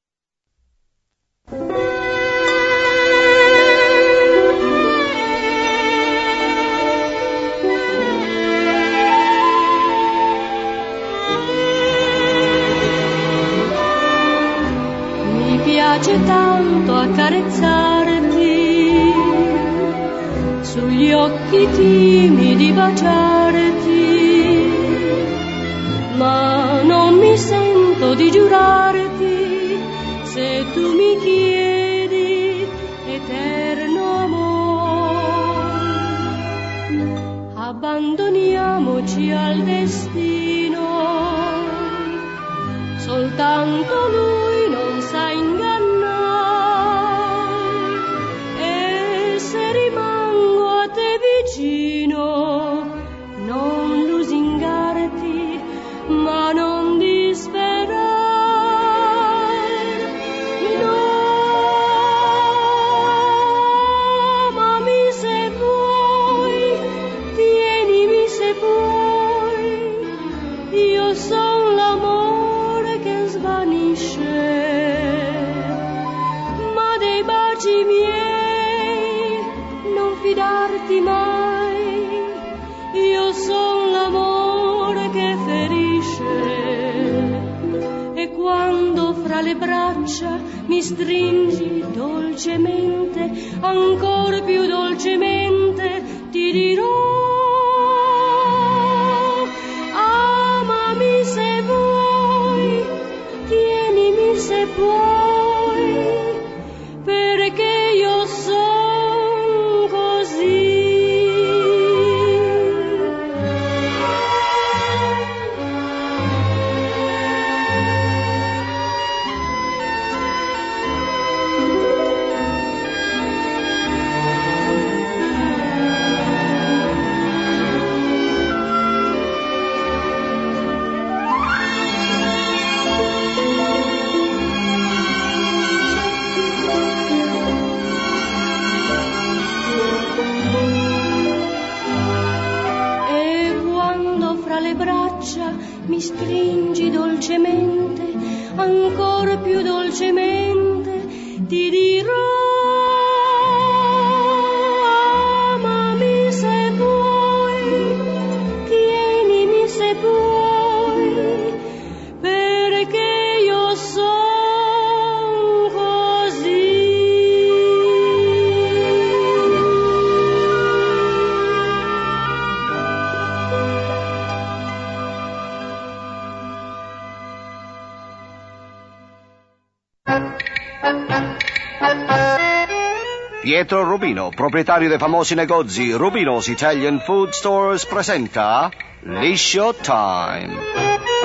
[SPEAKER 12] Mi piace tanto accarezzarti, sugli occhi timidi baciarti, ma non mi sento di giurarti se tu mi chiedi eterno amore. Abbandoniamoci al destino, soltanto lui non sa ingannare, e se rimango a te vicino non lusingarti, ma non disperare. No, amami se vuoi, tienimi se puoi, io son l'amore che svanisce, ma dei baci miei non fidarti mai, io son l'amore che ferisce, e quando fra le braccia mi stringi dolcemente, ancor più dolcemente ti dirò: amami se vuoi, tienimi se puoi, perché io son così.
[SPEAKER 15] le braccia, mi stringi dolcemente, ancora più dolcemente, ti dirò amami se vuoi, tienimi se puoi, perché io son così.
[SPEAKER 16] Pietro Rubino, proprietario dei famosi negozi Rubino's Italian Food Stores, presenta Liscio Time.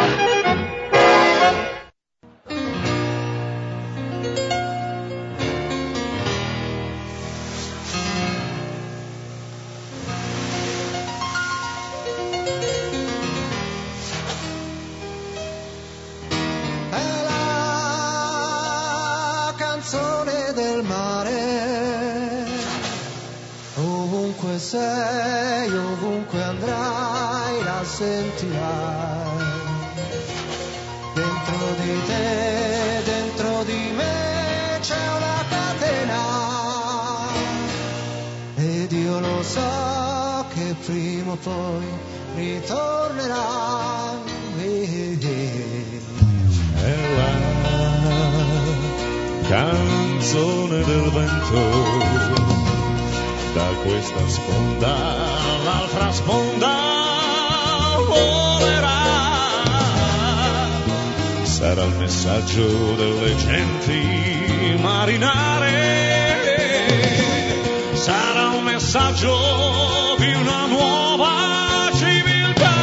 [SPEAKER 5] Canzone del mare, ovunque sei, ovunque andrai, la sentirai. Dentro di te, dentro di me c'è una catena, ed io lo so che prima o poi ritornerà.
[SPEAKER 17] È la canzone del vento, da questa sponda all'altra sponda volerà. Sarà il messaggio delle genti marinare, sarà un messaggio di una nuova civiltà.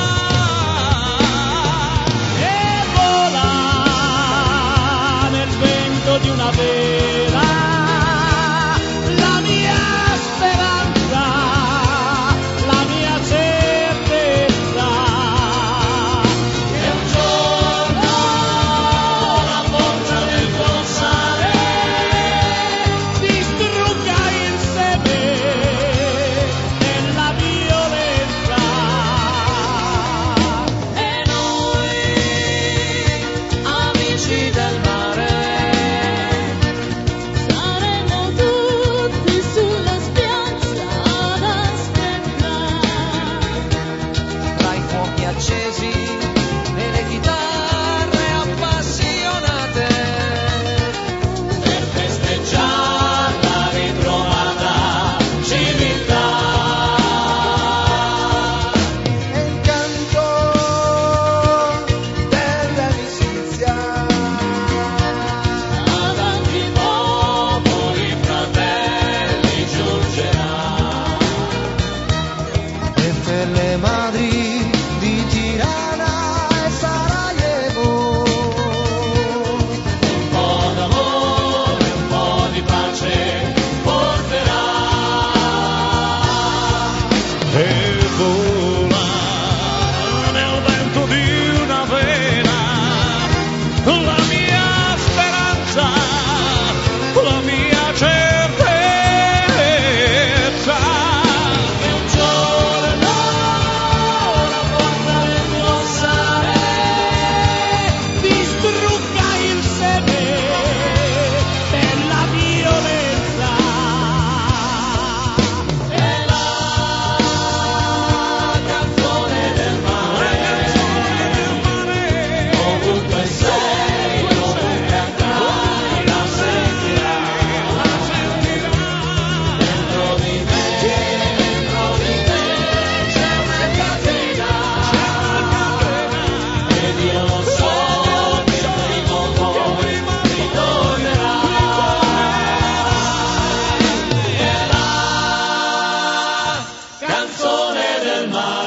[SPEAKER 17] E vola nel vento di una vela la mia speranza, la mia certezza, che un giorno la forza del tuo sale distrugga il seme della violenza. E noi, amici del mare, saremo tutti sulla spiaggia ad aspettare,
[SPEAKER 5] Tra i fuochi accesi e le chitarre appassionate,
[SPEAKER 17] per festeggiare la ritrovata civiltà.
[SPEAKER 5] e il canto dell'amicizia.
[SPEAKER 17] Avanti popoli fratelli giungerà.
[SPEAKER 5] E per le madri di Tirana e Sarajevo,
[SPEAKER 17] Un po' d'amore, un po' di pace porterà. E vola nel vento di una vela la mia speranza, la mia certezza, che un giorno la forza del tuo sale distrugga il seme della violenza. È la canzone del mare, ovunque sei, ovunque andrai, la sentirai. Dentro di me, dentro di te c'è una catena, ed io lo so che prima o poi ritornerà. È la canzone del mare.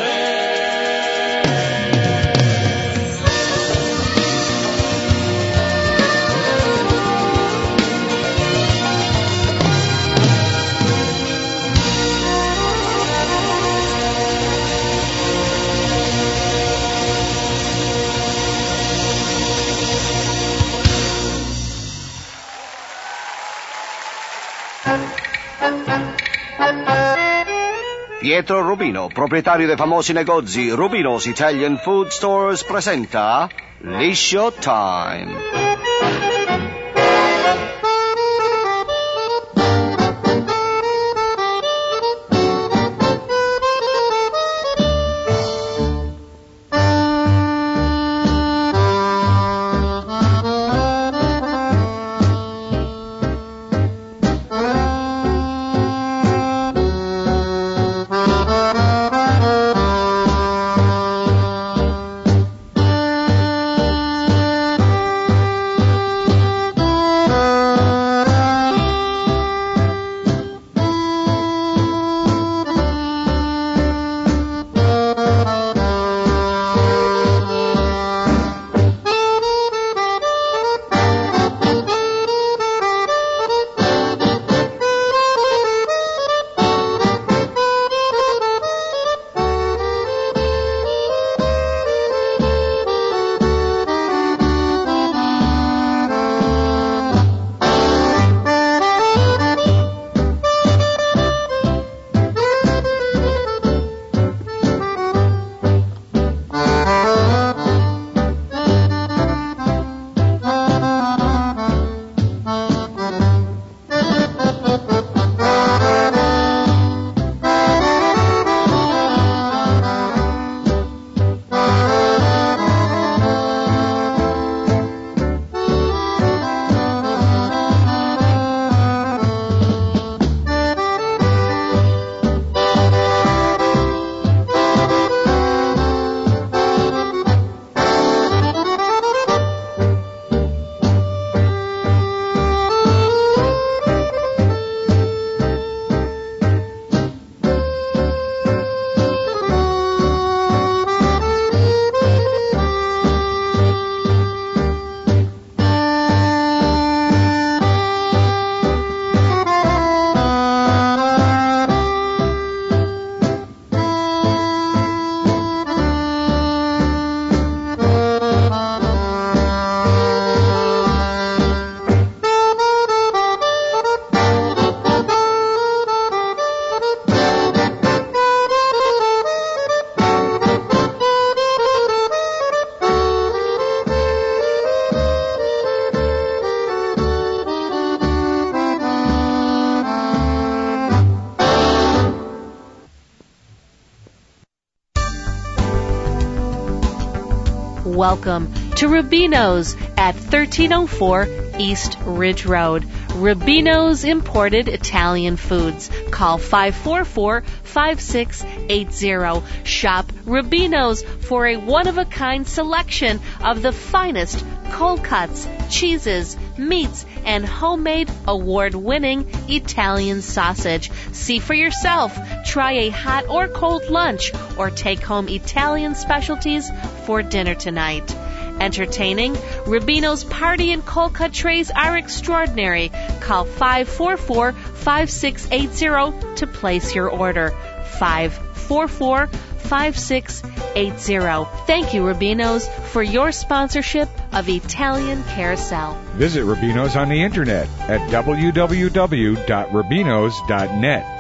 [SPEAKER 16] Pietro Rubino, proprietario dei famosi negozi Rubino's Italian Food Stores, presenta Liscio Time.
[SPEAKER 6] Welcome to Rubino's at thirteen oh four East Ridge Road. Rubino's Imported Italian Foods. Call five four four, five six eight zero. Shop Rubino's for a one-of-a-kind selection of the finest cold cuts, cheeses, meats, and homemade award-winning Italian sausage. See for yourself. Try a hot or cold lunch or take home Italian specialties for dinner tonight. Entertaining, Rubino's party and cold cut trays are extraordinary. Call five four four, five six eight zero to place your order. five four four, five six eight zero. Thank you, Rubino's, for your sponsorship of Italian Carousel.
[SPEAKER 18] Visit Rubino's on the internet at w w w dot rubinos dot net.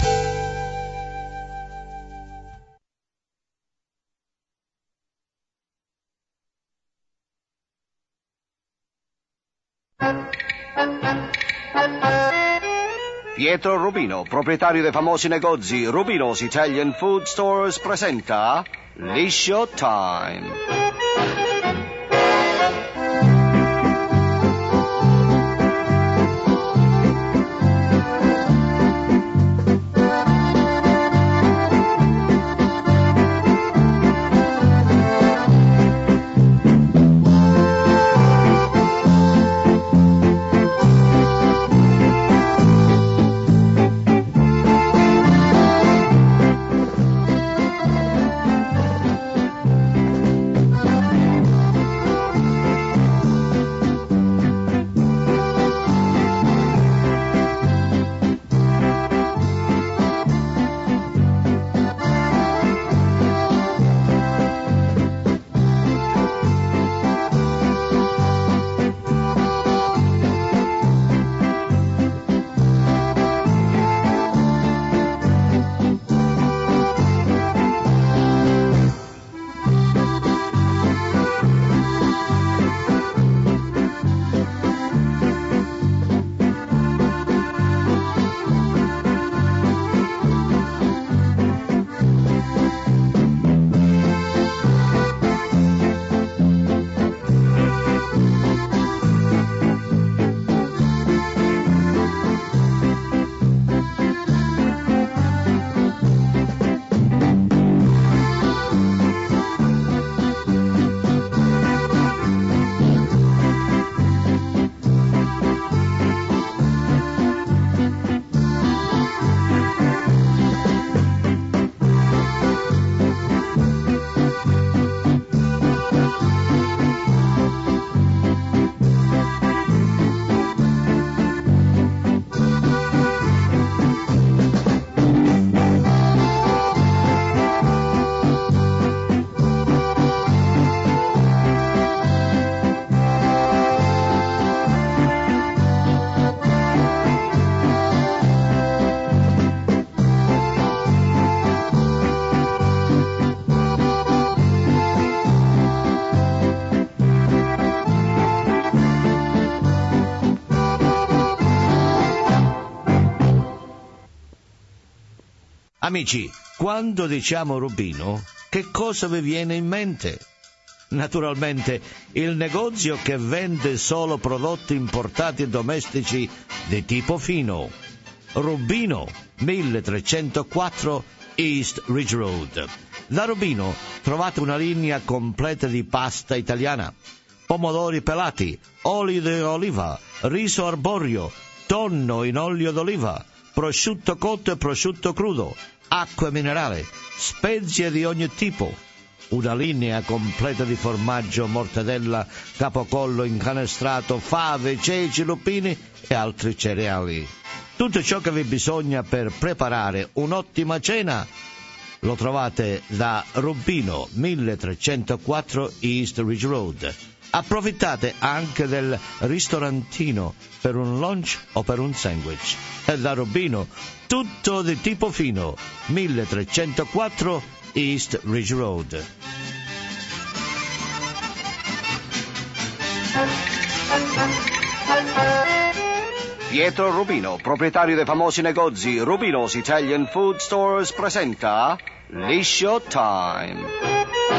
[SPEAKER 16] Pietro Rubino, proprietario dei famosi negozi Rubino's Italian Food Stores, presenta Liscio Time.
[SPEAKER 1] Amici, quando diciamo Rubino, che cosa vi viene in mente? Naturalmente il negozio che vende solo prodotti importati e domestici di tipo fino. Rubino, milletrecentoquattro East Ridge Road. Da Rubino trovate una linea completa di pasta italiana, pomodori pelati, oli di oliva, riso arborio, tonno in olio d'oliva, prosciutto cotto e prosciutto crudo, acqua minerale, spezie di ogni tipo, una linea completa di formaggio, mortadella, capocollo incanestrato, fave, ceci, lupini e altri cereali. Tutto ciò che vi bisogna per preparare un'ottima cena lo trovate da Rubino, milletrecentoquattro East Ridge Road. Approfittate anche del ristorantino per un lunch o per un sandwich. E da Rubino, tutto di tipo fino, milletrecentoquattro East Ridge Road.
[SPEAKER 16] Pietro Rubino, proprietario dei famosi negozi Rubino's Italian Food Stores, presenta Liscio Time.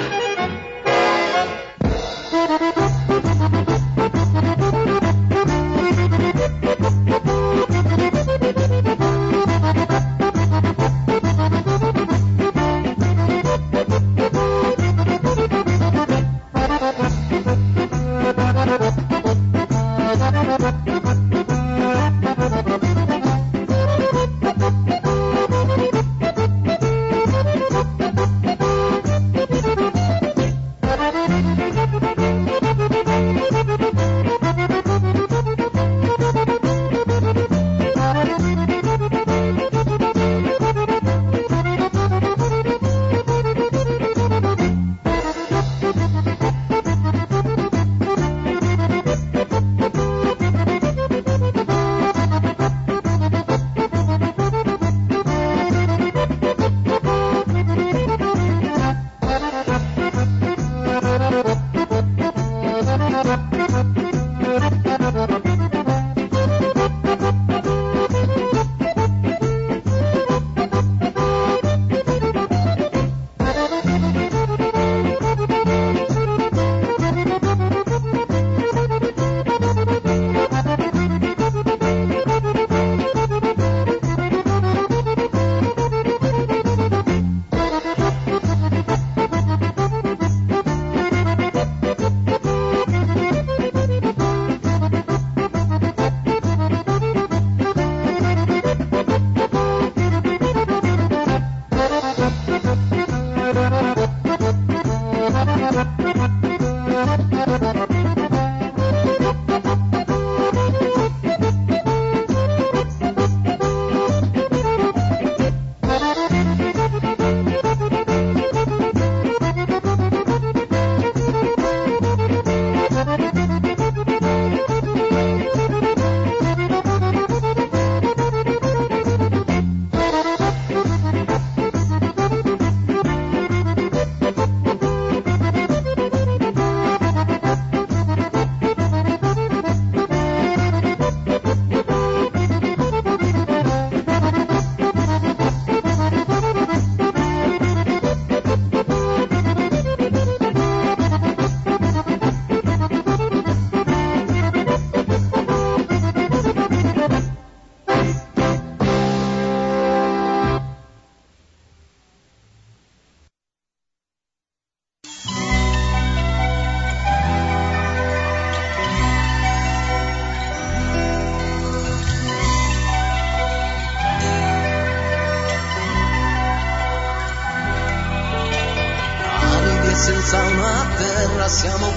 [SPEAKER 13] senza una terra siamo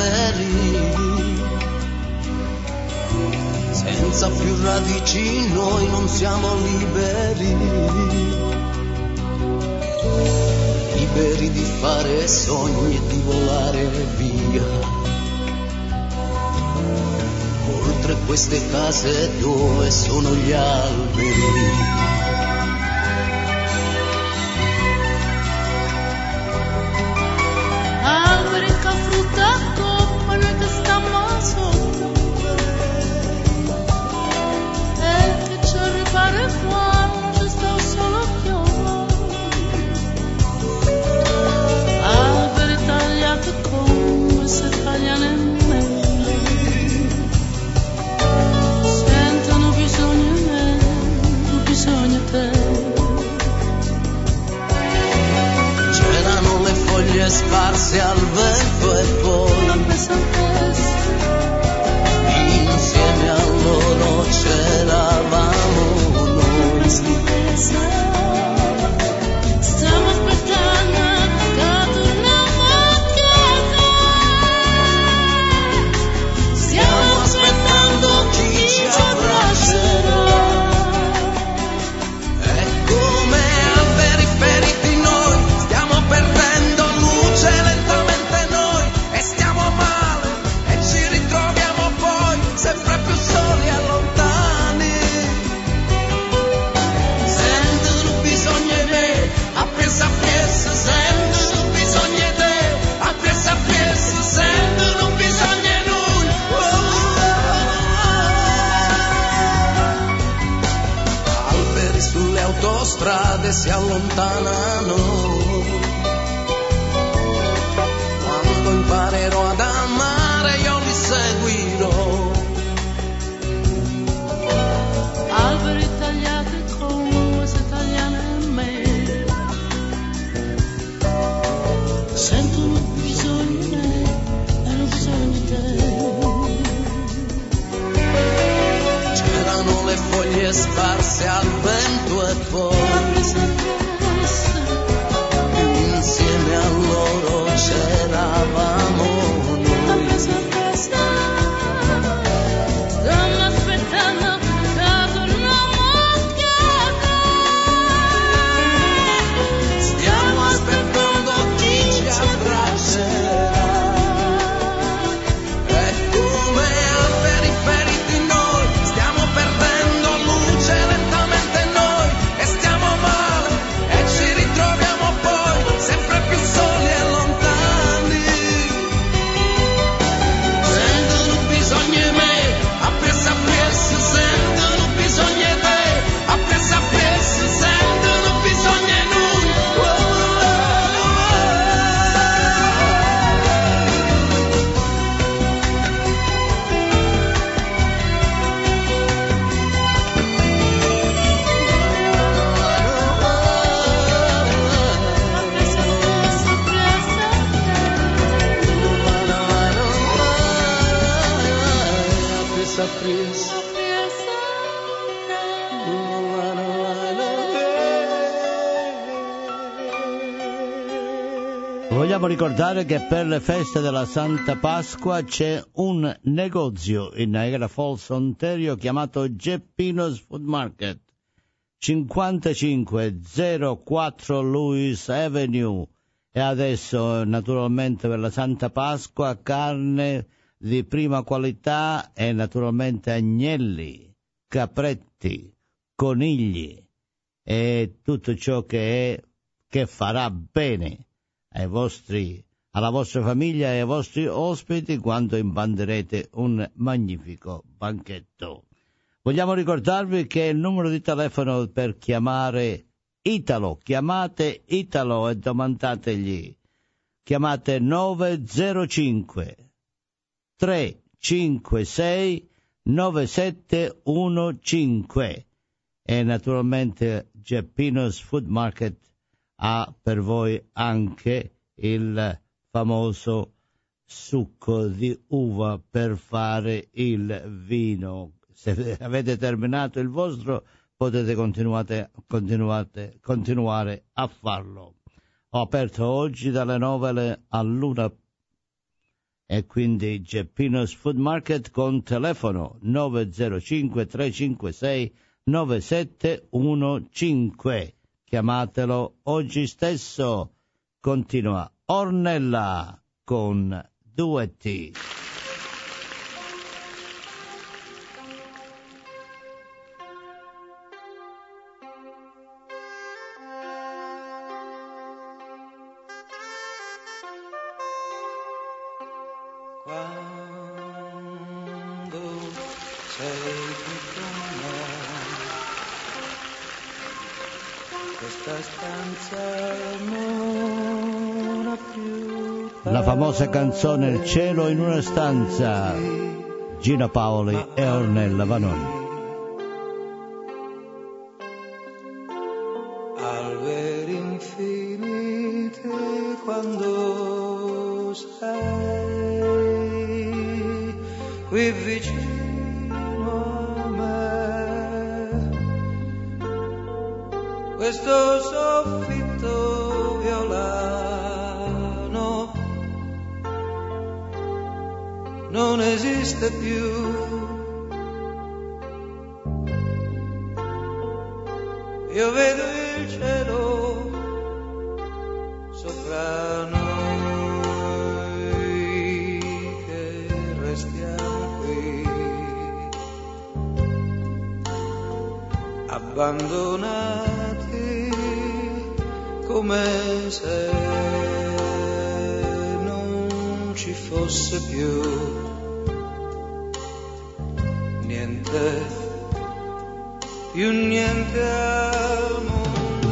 [SPEAKER 13] poveri, senza più radici noi non siamo liberi, liberi di fare sogni e di volare via, oltre queste case dove sono gli alberi.
[SPEAKER 15] Quando ci sta solo piove
[SPEAKER 13] sparse al vento e poi insieme a loro c'eravamo noi.
[SPEAKER 15] Stiamo aspettando che torniamo a casa. Stiamo aspettando chi ci abbraccerà.
[SPEAKER 13] È come alberi feriti noi, stiamo perdendo luce lentamente noi e stiamo male e ci ritroviamo poi sempre più soli e lontani. Sentono bisogno di me, a piesa a piesa, sentono bisogno di te, a piesa a piesa, sentono bisogno di noi. Alberi sulle autostrade si allontanano. Quando imparerò ad amare io li seguirò.
[SPEAKER 15] Alberi tagliati come se tagliano in me. Sentono bisogno di me e non bisogno di te.
[SPEAKER 13] C'erano le foglie sparse al vento e poi insieme a loro c'eravamo noi.
[SPEAKER 15] Stiamo aspettando che torniamo a casa.
[SPEAKER 13] Stiamo aspettando chi ci abbraccerà. È come alberi feriti noi, stiamo perdendo luce lentamente noi e stiamo male e ci ritroviamo poi sempre più soli e lontani. Sentono bisogno di me, a piesa a piesa, sentono bisogno di te, a piesa a piesa, sentono bisogno di noi. A piesa a piesa.
[SPEAKER 1] Vogliamo ricordare che per le feste della Santa Pasqua c'è un negozio in Niagara Falls, Ontario, chiamato Geppino's Food Market, cinquantacinque zero quattro Louis Avenue. E adesso, naturalmente, per la Santa Pasqua, carne di prima qualità e naturalmente agnelli, capretti, conigli e tutto ciò che è, che farà bene ai vostri, alla vostra famiglia e ai vostri ospiti quando imbanderete un magnifico banchetto. Vogliamo ricordarvi che il numero di telefono per chiamare Italo, chiamate Italo e domandategli, chiamate nove zero cinque tre cinque sei nove sette uno cinque e naturalmente Geppino's Food Market ha per voi anche il famoso succo di uva per fare il vino. Se avete terminato il vostro potete continuate, continuate, continuare a farlo. Ho aperto oggi dalle nove all'una e quindi Geppino's Food Market con telefono nove zero cinque tre cinque sei nove sette uno cinque. Chiamatelo oggi stesso. Continua Ornella con Duetti.
[SPEAKER 14] Quando sei qui con me, questa stanza non ha più
[SPEAKER 1] La famosa canzone Il cielo in una stanza, Gino Paoli e Ornella Vanoni.
[SPEAKER 14] alberi infiniti quando quando sei qui vicino a me. Questo soffitto violano non esiste più. Io vedo il cielo sopra noi che restiamo qui, abbandonati come se non ci fosse più niente, più niente al mondo.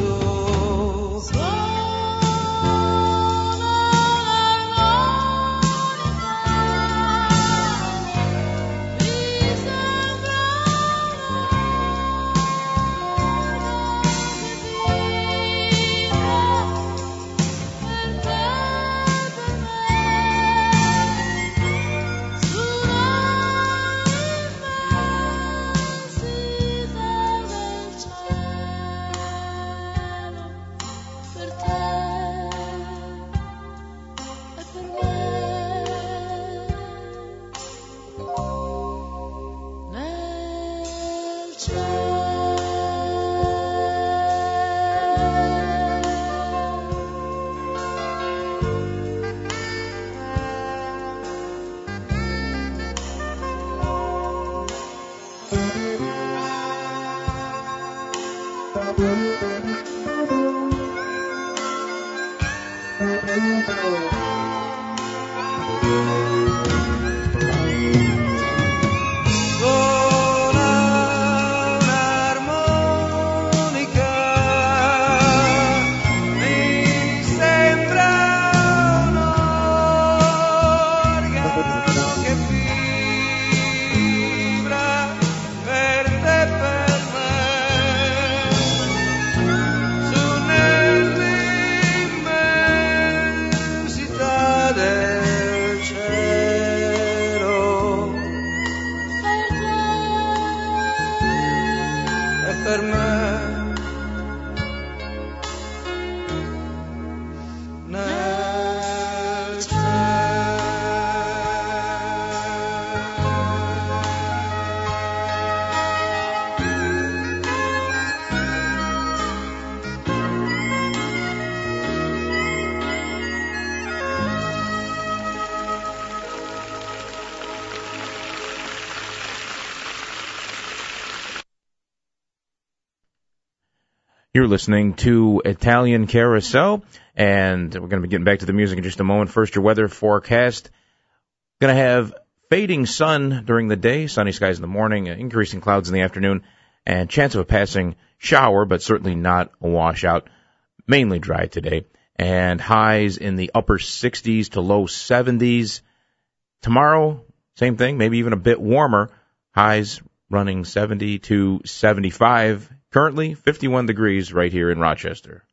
[SPEAKER 4] You're listening to Italian Carousel, and we're going to be getting back to the music in just a moment. First, your weather forecast. Going to have fading sun during the day, sunny skies in the morning, increasing clouds in the afternoon, and chance of a passing shower, but certainly not a washout. Mainly dry today, and highs in the upper sixties to low seventies. Tomorrow, same thing, maybe even a bit warmer. Highs running seventy to seventy-five. Currently, fifty-one degrees right here in Rochester.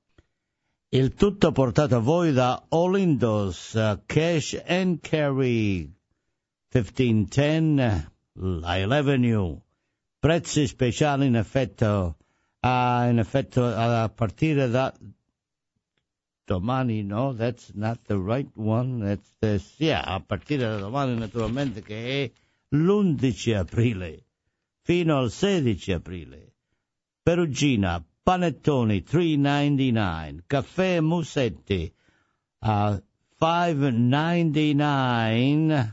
[SPEAKER 1] Il tutto portato a voi da Olindos, uh, Cash and Carry, fifteen ten Lyle Avenue. Prezzi speciali in effetto, uh, in effetto a partire da domani, no, that's not the right one, that's the, yeah, a partire da domani naturalmente che è l'undici aprile, fino al sedici aprile. Perugina, panettoni, three ninety-nine. Caffè Musetti, uh, five ninety-nine.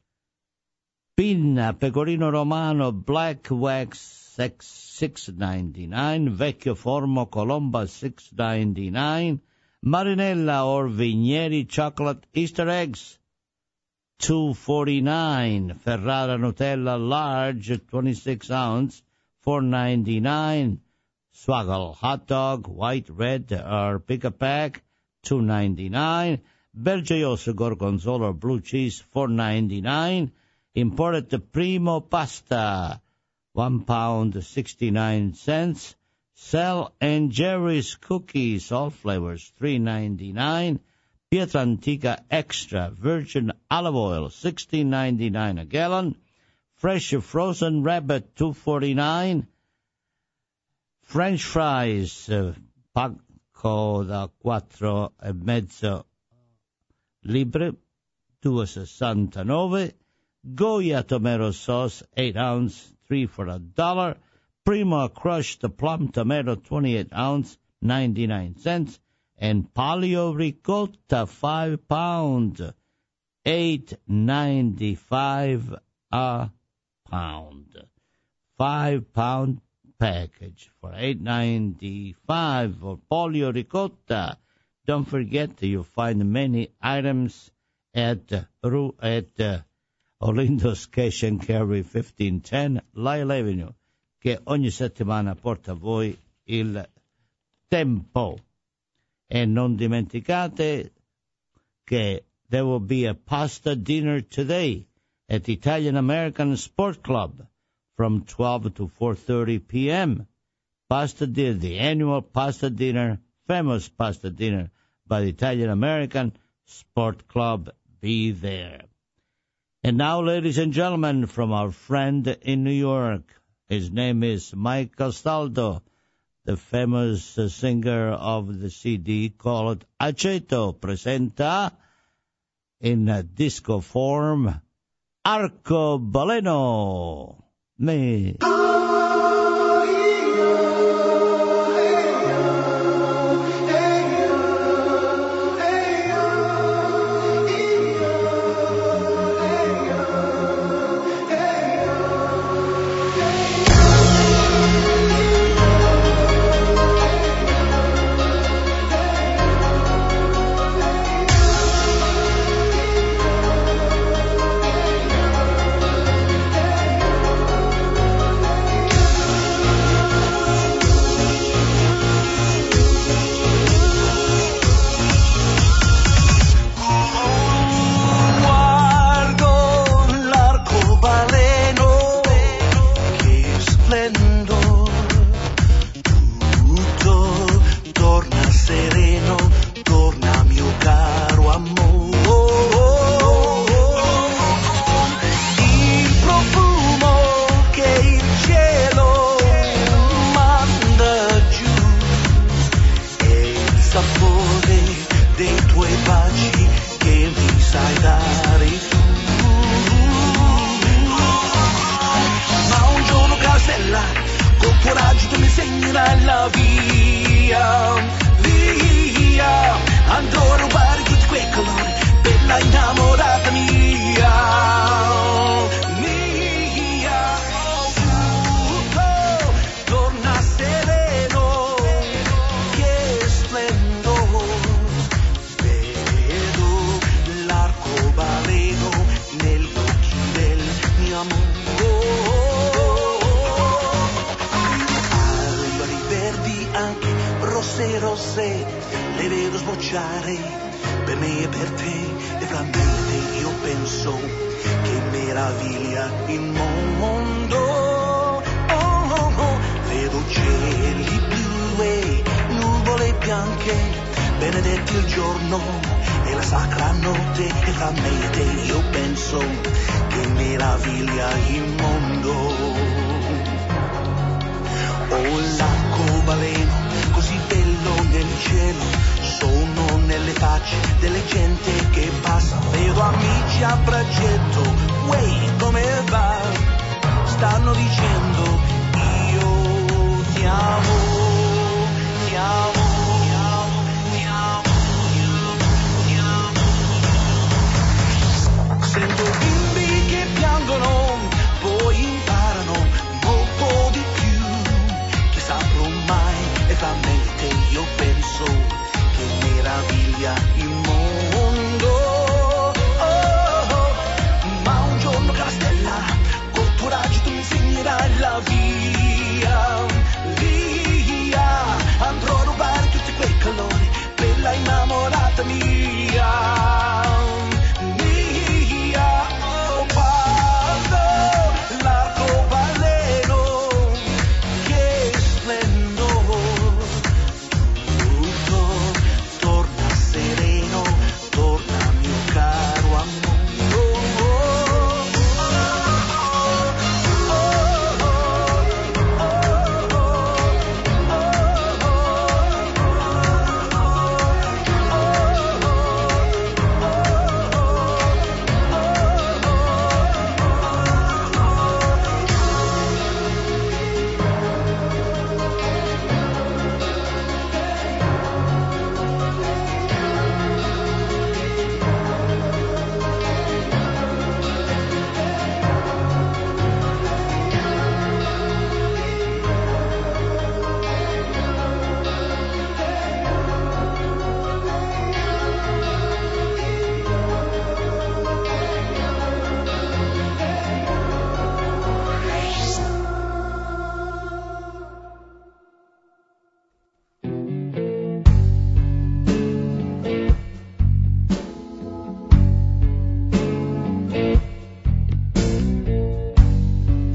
[SPEAKER 1] Pinna, pecorino romano, black wax, six ninety-nine. Vecchio formo, colomba, six ninety-nine. Marinella or Vigneri chocolate Easter eggs, two forty-nine. Ferrara Nutella large, twenty-six ounce, four ninety-nine. Swaggle hot dog, white, red, or pick a pack, two ninety-nine. Bergioso gorgonzola blue cheese, four ninety-nine. Imported Primo pasta, one pound, sixty-nine cents. Sell and Jerry's cookies, all flavors, three ninety-nine. Pietra Antica Extra Virgin Olive Oil, sixteen ninety-nine a gallon. Fresh frozen rabbit, two forty-nine. French fries, uh, pacco da quattro e mezzo libre, due sessantanove. Goya tomato sauce, eight ounce, three for a dollar. Prima crushed plum tomato, twenty-eight ounce, ninety-nine cents. And Palio ricotta, five pounds, eight ninety-five a pound. Five pound package for eight ninety-five for Polio ricotta. Don't forget you'll find many items at uh, at uh, Olindo's Cash and Carry fifteen ten Lyle Avenue, che ogni settimana porta a voi il tempo. E non dimenticate che there will be a pasta dinner today at the Italian American Sport Club from twelve to four thirty p.m. Pasta dinner, the annual pasta dinner, famous pasta dinner by the Italian American Sport Club. Be there. And now, ladies and gentlemen, from our friend in New York, his name is Mike Castaldo, the famous uh, singer of the C D called Aceto, presenta in uh, disco form Arcobaleno. Me.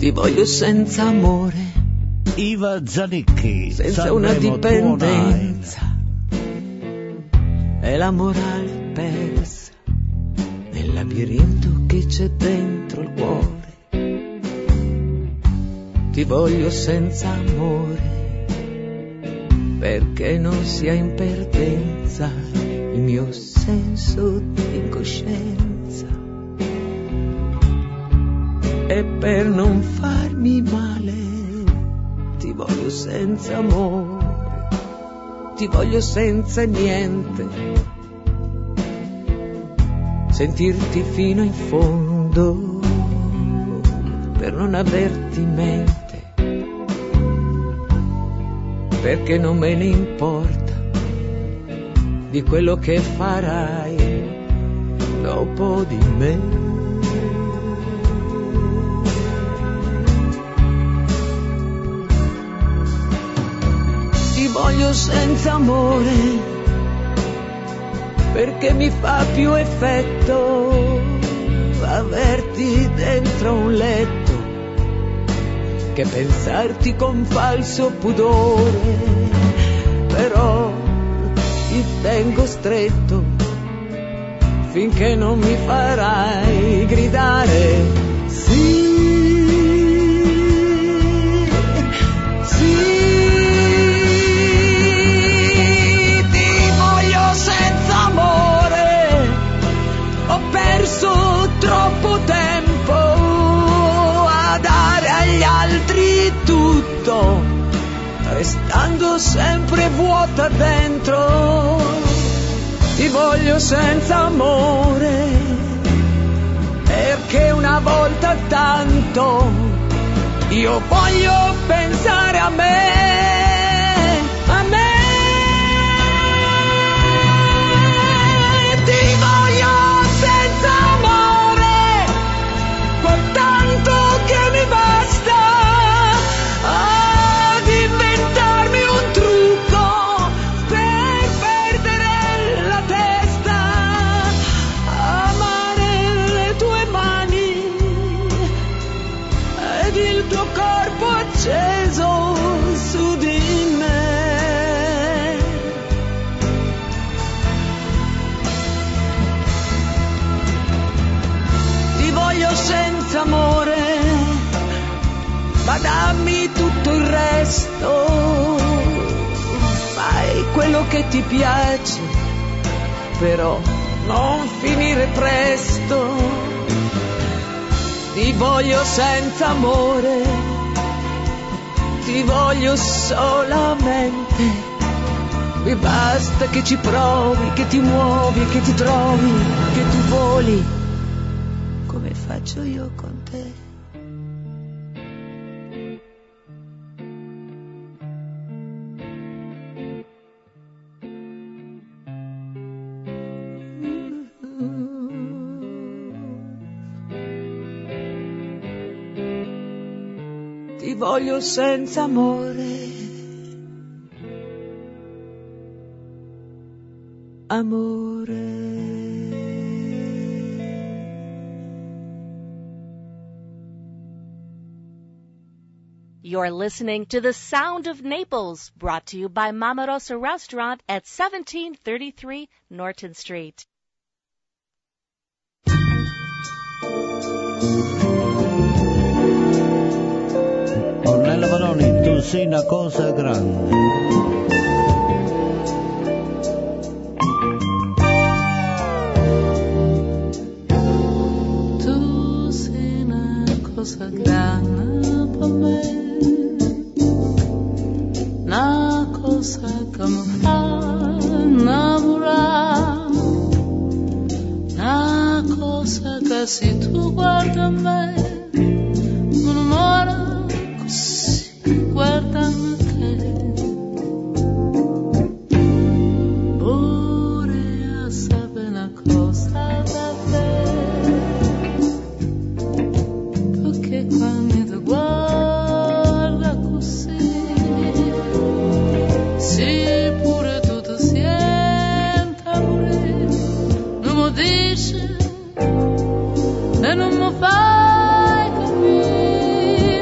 [SPEAKER 13] ti voglio senza amore,
[SPEAKER 1] Iva Zanicchi,
[SPEAKER 13] senza una dipendenza, è la morale persa nel labirinto che c'è dentro il cuore. Ti voglio senza amore, perché non sia in perdenza il mio senso di coscienza. E per non farmi male, ti voglio senza amore, ti voglio senza niente, sentirti fino in fondo per non averti in mente, perché non me ne importa di quello che farai dopo di me. Ti voglio senza amore, perché mi fa più effetto averti dentro un letto che pensarti con falso pudore. Però ti tengo stretto finché non mi farai gridare sì, sì. Ti voglio senza amore, ho perso troppo tempo a dare agli altri tutto, restando sempre vuota dentro. Ti voglio senza amore, perché una volta tanto io voglio pensare a me, a me. Ti voglio senza amore, quel tanto che mi basta ad inventarmi un trucco per perdere la testa, amare le tue mani ed il tuo corpo acceso su di me. Ti voglio senza amore, ma dammi tutto il resto. Fai quello che ti piace, però non finire presto. Ti voglio senza amore, ti voglio solamente. Mi basta che ci provi, che ti muovi, che ti trovi, che tu voli, come faccio io con te. Ti voglio senza amore, amore.
[SPEAKER 6] You're listening to The Sound of Naples, brought to you by Mama Rosa Restaurant at seventeen thirty-three Norton Street.
[SPEAKER 1] Ornella Vanoni, tu sei una cosa grande.
[SPEAKER 12] Tu sei una cosa grande per me, una cosa che mi fa innamorare, una cosa che se tu guardi a me mi innamora. Guardami te, pure a sapere una cosa da te, perché quando ti guarda così, se pure tu ti senti morire, non mi dici e non mi fai capire.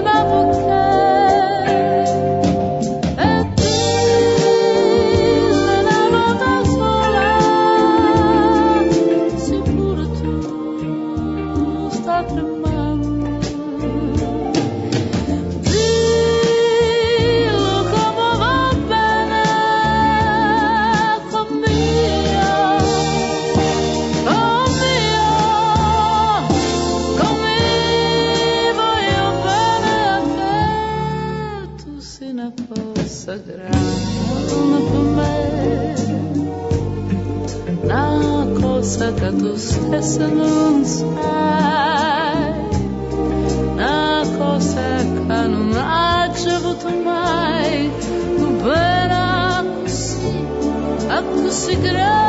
[SPEAKER 12] tu stesso non sai, una cosa che non hai avuto mai, non vera così, a così grande.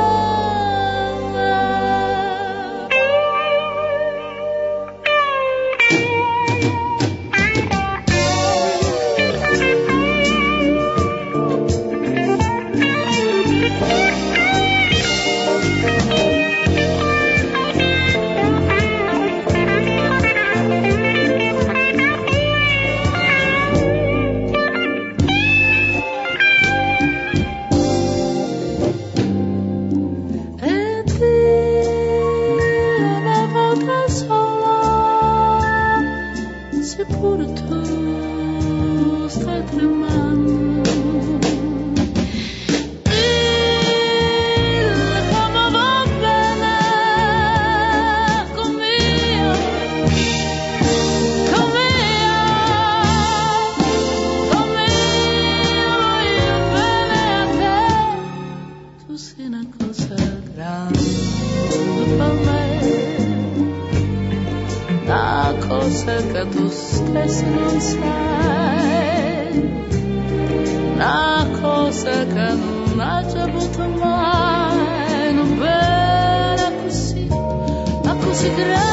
[SPEAKER 12] Che tu stesso non sai, una cosa che non hai avuto mai, non vera così, ma così grande.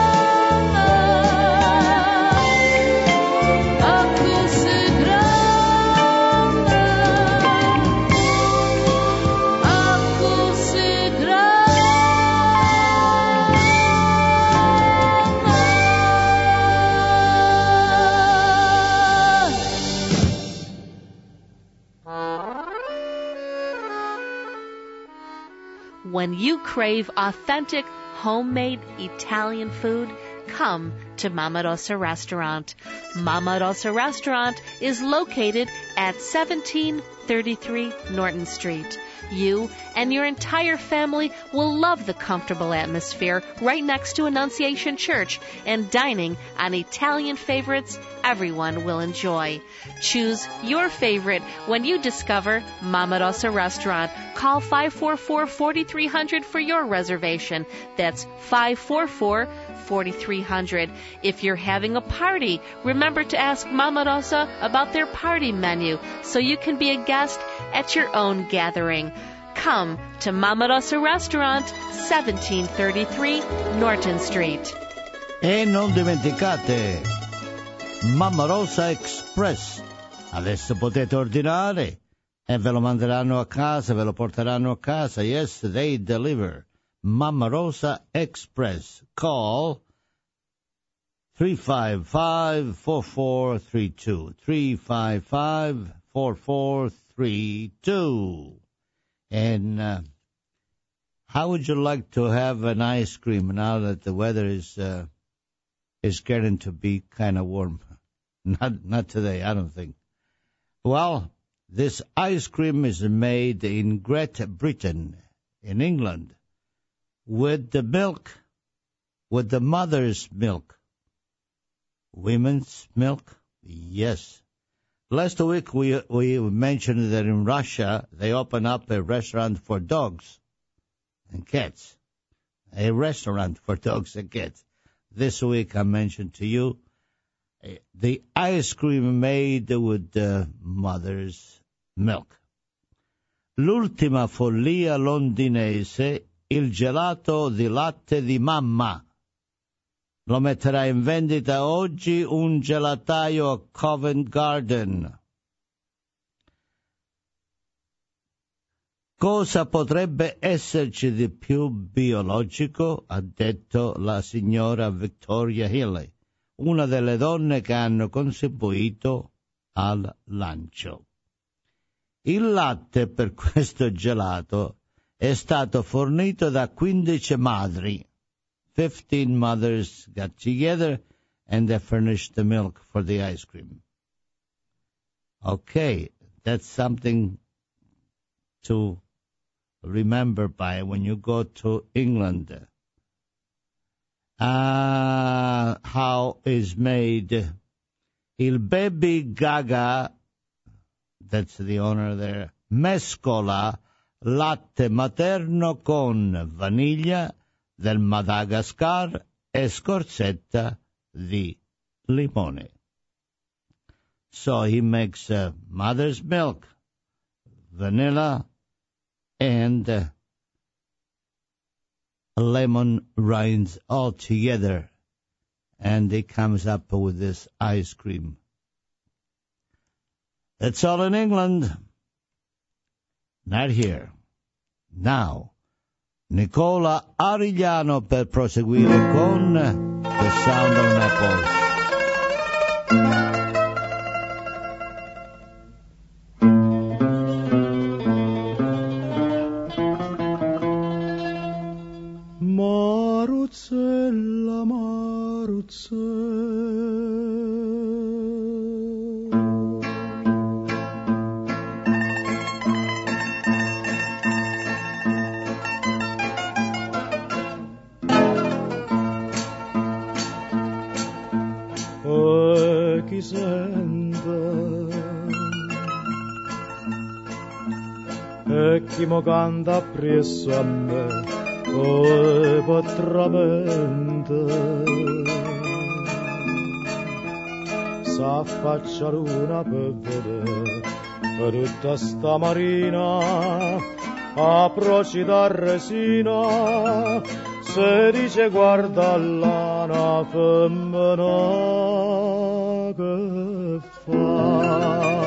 [SPEAKER 6] When you crave authentic, homemade Italian food, come to Mama Rosa Restaurant. Mama Rosa Restaurant is located at seventeen thirty-three Norton Street. You and your entire family will love the comfortable atmosphere right next to Annunciation Church and dining on Italian favorites everyone will enjoy. Choose your favorite when you discover Mama Rosa Restaurant. Call five four four, four three zero zero for your reservation. That's five four four, four three zero zero. If you're having a party, remember to ask Mama Rosa about their party menu so you can be a guest at your own gathering. Come to Mama Rosa Restaurant, seventeen thirty-three Norton Street.
[SPEAKER 1] E non dimenticate Mama Rosa Express. Adesso potete ordinare e ve lo manderanno a casa, ve lo porteranno a casa. Yes, they deliver. Mama Rosa Express. Call three five five, four four three two. three five five, four four three two. And uh, how would you like to have an ice cream now that the weather is uh, is getting to be kind of warm? Not not today, I don't think. Well, this ice cream is made in Great Britain, in England, with the milk, with the mother's milk. Women's milk? Yes. Last week we we mentioned that in Russia they opened up a restaurant for dogs and cats. A restaurant for dogs and cats. This week I mentioned to you the ice cream made with the mother's milk. L'ultima follia londinese, il gelato di latte di mamma. Lo metterà in vendita oggi un gelataio a Covent Garden. Cosa potrebbe esserci di più biologico, ha detto la signora Victoria Healy, una delle donne che hanno contribuito al lancio. Il latte per questo gelato è stato fornito da quindici madri. Fifteen mothers got together and they furnished the milk for the ice cream. Okay, that's something to remember by when you go to England. Uh, how is made il baby gaga, that's the owner there, mescola latte materno con vaniglia del Madagascar e scorzetta di limone. So he makes uh, mother's milk, vanilla, and uh, lemon rinds all together, and he comes up with this ice cream. It's all in England, not here. Now, Nicola Arigliano per proseguire con The Sound of Naples.
[SPEAKER 19] Maruzzella, Maruzzella, e chi sente e chi mo canta appresso a me e patramente s'affaccia luna per vedere per tutta sta marina a procida resina se dice guarda l'ana femmina che fa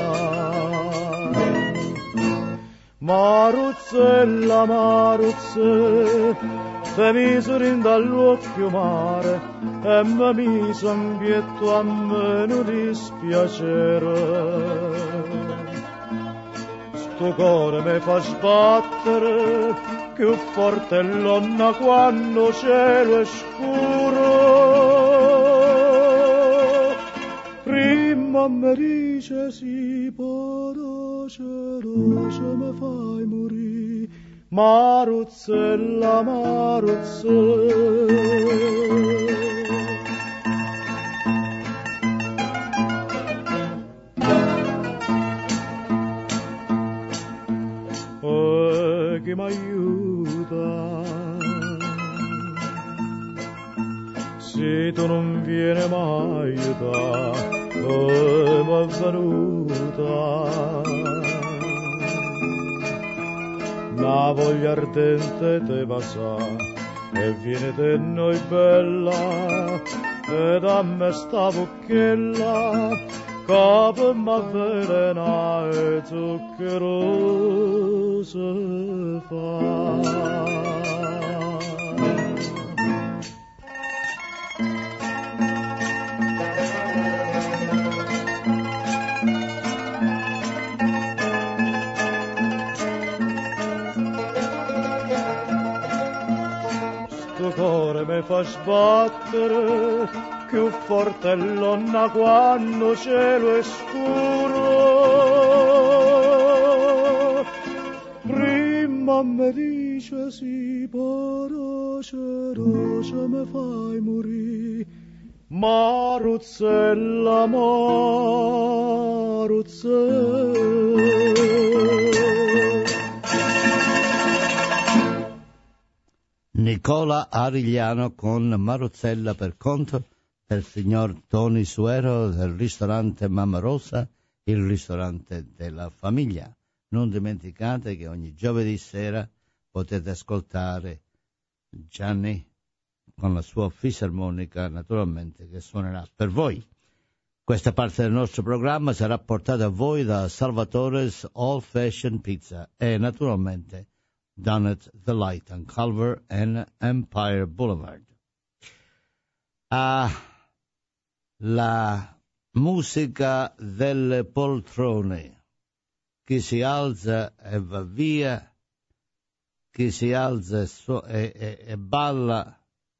[SPEAKER 19] Maruzzella, Maruzzella, te misuri dall'occhio mare e mi miso un bietto a me non dispiacere. Sto cuore mi fa sbattere più forte l'onna quando cielo è scuro. Prima mi dice si può se me fai morire, Maruzzella, Maruzzella. E chi m'aiuta, se tu non vieni mai da, e m'è venuta. La voglia ardente te passa e viene te noi bella e da me sta bocchella capo m'avvelena e zuccherosa fa. Cuore mi fa sbattere più forte l'onna quando cielo è scuro. Prima mi dice si parace, roce mi fai morire, Maruzzella, Maruzzella.
[SPEAKER 1] Nicola Arigliano con Maruzzella per conto del signor Tony Suero del ristorante Mamma Rosa, il ristorante della famiglia. Non dimenticate che ogni giovedì sera potete ascoltare Gianni con la sua fisarmonica, naturalmente, che suonerà per voi. Questa parte del nostro programma sarà portata a voi da Salvatore's Old Fashioned Pizza e naturalmente down at the Light on Culver and Empire Boulevard. Ah, la musica delle poltrone, chi si alza e va via, chi si alza e, so- e, e, e balla.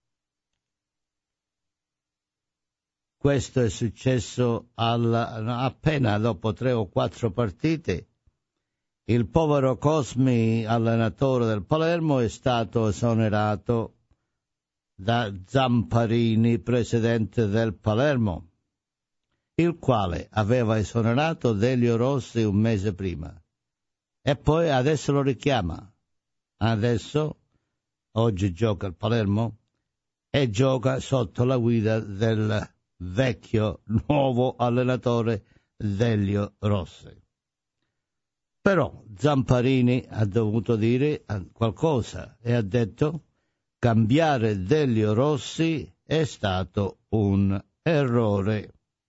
[SPEAKER 1] Questo è successo alla, appena dopo tre o quattro partite. Il povero Cosmi, allenatore del Palermo, è stato esonerato da Zamparini, presidente del Palermo, il quale aveva esonerato Delio Rossi un mese prima. e poi adesso lo richiama. Adesso, oggi gioca il Palermo e gioca sotto la guida del vecchio nuovo allenatore Delio Rossi. Però Zamparini ha dovuto dire qualcosa e ha detto: cambiare Delio Rossi è stato un errore.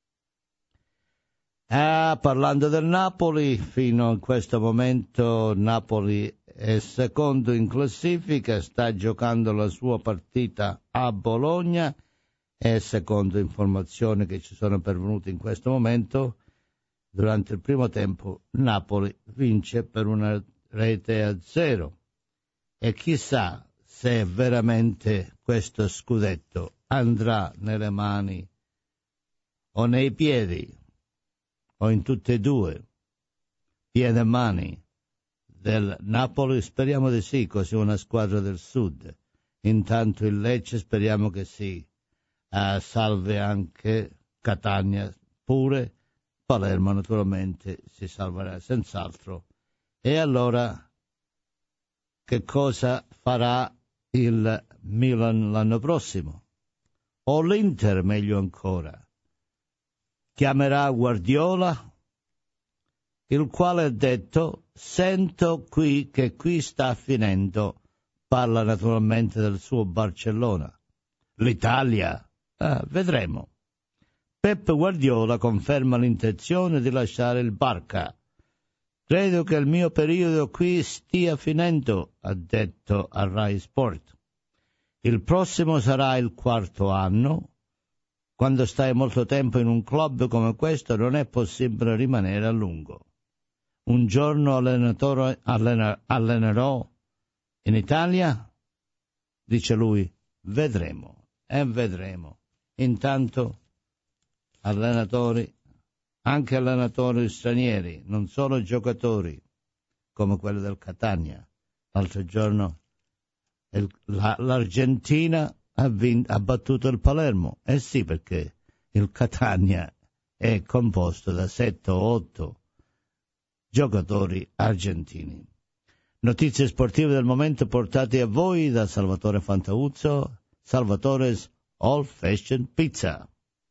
[SPEAKER 1] Ah, parlando del Napoli, fino a questo momento Napoli è secondo in classifica, sta giocando la sua partita a Bologna e secondo informazioni che ci sono pervenute in questo momento, durante il primo tempo Napoli vince per una rete a zero. E chissà se veramente questo scudetto andrà nelle mani o nei piedi o in tutte e due, piede e mani del Napoli. Speriamo di sì, così una squadra del sud. Intanto il Lecce speriamo che si uh, salve anche Catania pure, Palermo naturalmente si salverà senz'altro. E allora che cosa farà il Milan l'anno prossimo? O l'Inter, meglio ancora? Chiamerà Guardiola, il quale ha detto: sento qui che qui sta finendo. Parla naturalmente del suo Barcellona. L'Italia? Ah, vedremo. Pep Guardiola conferma l'intenzione di lasciare il Barca. Credo che il mio periodo qui stia finendo, ha detto a Rai Sport. Il prossimo sarà il quarto anno. Quando stai molto tempo in un club come questo non è possibile rimanere a lungo. Un giorno allenatore, allena, allenerò in Italia? Dice lui, vedremo, e vedremo. Intanto allenatori, anche allenatori stranieri, non solo giocatori, come quello del Catania. L'altro giorno il, la, l'Argentina ha, vinto, ha battuto il Palermo. Eh sì, perché il Catania è composto da sette o otto giocatori argentini. Notizie sportive del momento portate a voi da Salvatore Fantauzzo, Salvatore's Old Fashioned Pizza.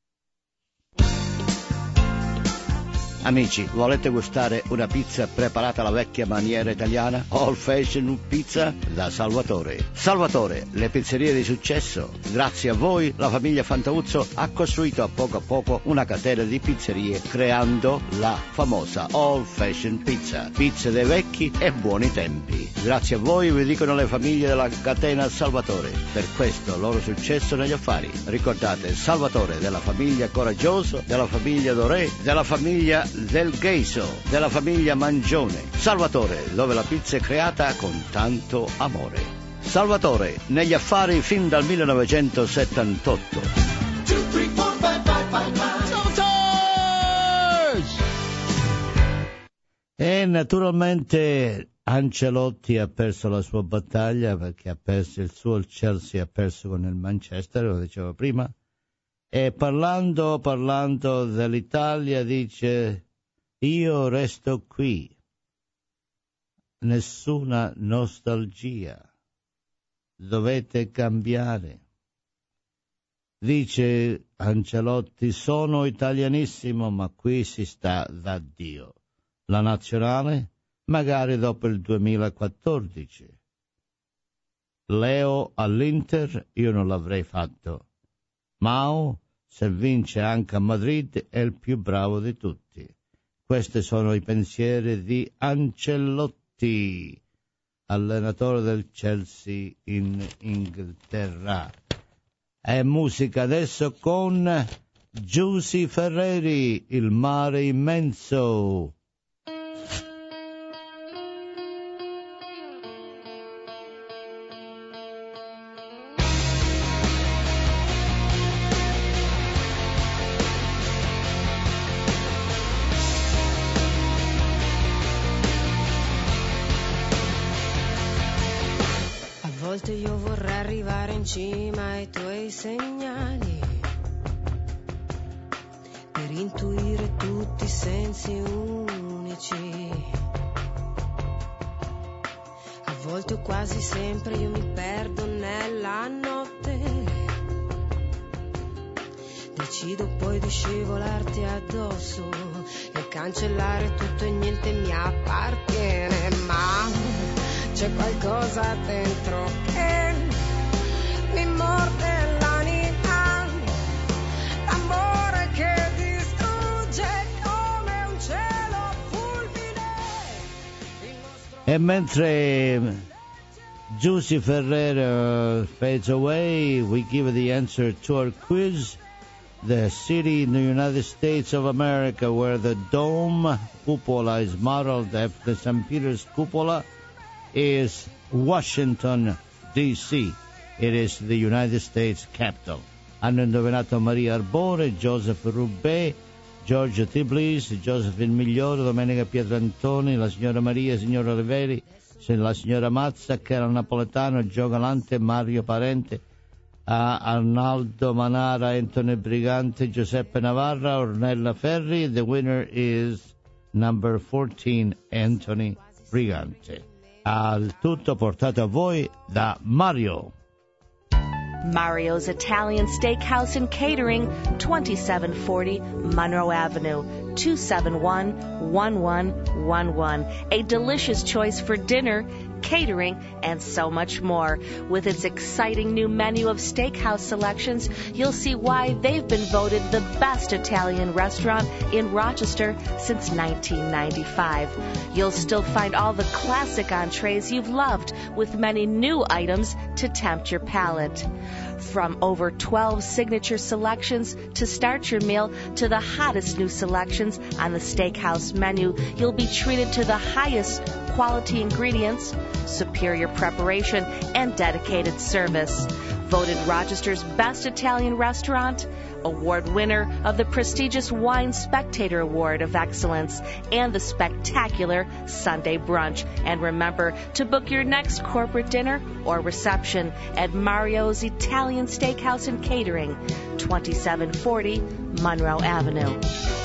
[SPEAKER 11] Amici, volete gustare una pizza preparata alla vecchia maniera italiana? Old Fashioned Pizza da Salvatore. Salvatore, le pizzerie di successo. Grazie a voi, la famiglia Fantauzzo ha costruito a poco a poco una catena di pizzerie, creando la famosa Old Fashioned Pizza. Pizze dei vecchi e buoni tempi. Grazie a voi, vi dicono le famiglie della catena Salvatore. Per questo loro successo negli affari. Ricordate, Salvatore della famiglia Coraggioso, della famiglia Doré, della famiglia del Gheiso, della famiglia Mangione. Salvatore, dove la pizza è creata con tanto amore. Salvatore, negli affari fin dal millenovecentosettantotto.
[SPEAKER 9] two, three, four, five, five, five, five.
[SPEAKER 1] E naturalmente Ancelotti ha perso la sua battaglia, perché ha perso il suo, il Chelsea ha perso con il Manchester, lo dicevo prima. E parlando, parlando dell'Italia dice: io resto qui, nessuna nostalgia, dovete cambiare. Dice Ancelotti: sono italianissimo, ma qui si sta da Dio. La nazionale magari dopo il duemilaquattordici. Leo all'Inter io non l'avrei fatto. Mao, se vince anche a Madrid, è il più bravo di tutti. Questi sono i pensieri di Ancelotti, allenatore del Chelsea in Inghilterra. È musica adesso con Giusy Ferreri, Il mare immenso.
[SPEAKER 10] A volte io vorrei arrivare in cima ai tuoi segnali, per intuire tutti i sensi unici, volte o quasi sempre io mi perdo nella notte. Decido poi di scivolarti addosso e cancellare tutto e niente mi appartiene, ma c'è qualcosa dentro che mi morde l'anima, l'amore che distrugge come un cielo fulmine.
[SPEAKER 1] E mentre Giusy Ferrer fades away, we give the answer to our quiz. The city in the United States of America where the dome cupola is modeled after Saint Peter's cupola is Washington, D C It is the United States capital. Hanno indovinato Maria Arbore, Joseph Roubaix, Giorgio Tiblis, Josephine Migliore, Domenica Pietrantoni, la signora Maria, signora Oliveri, la signora Mazza, Chiara Napoletano, Gio Galante, Mario Parente, a Arnaldo Manara, Anthony Brigante, Giuseppe Navarra, Ornella Ferri. The winner is number fourteen, Anthony Brigante. Al tutto portato a voi da Mario.
[SPEAKER 6] Mario's Italian Steakhouse and Catering, twenty-seven forty Monroe Avenue, two seven one, one one one one. A delicious choice for dinner, catering, and so much more. With its exciting new menu of steakhouse selections, you'll see why they've been voted the best Italian restaurant in Rochester since nineteen ninety-five. You'll still find all the classic entrees you've loved, with many new items to tempt your palate. From over twelve signature selections to start your meal to the hottest new selections on the steakhouse menu, you'll be treated to the highest quality ingredients, superior preparation, and dedicated service. Voted Rochester's best Italian restaurant, award winner of the prestigious Wine Spectator Award of Excellence, and the spectacular Sunday Brunch. And remember to book your next corporate dinner or reception at Mario's Italian Steakhouse and Catering, twenty-seven forty Monroe Avenue.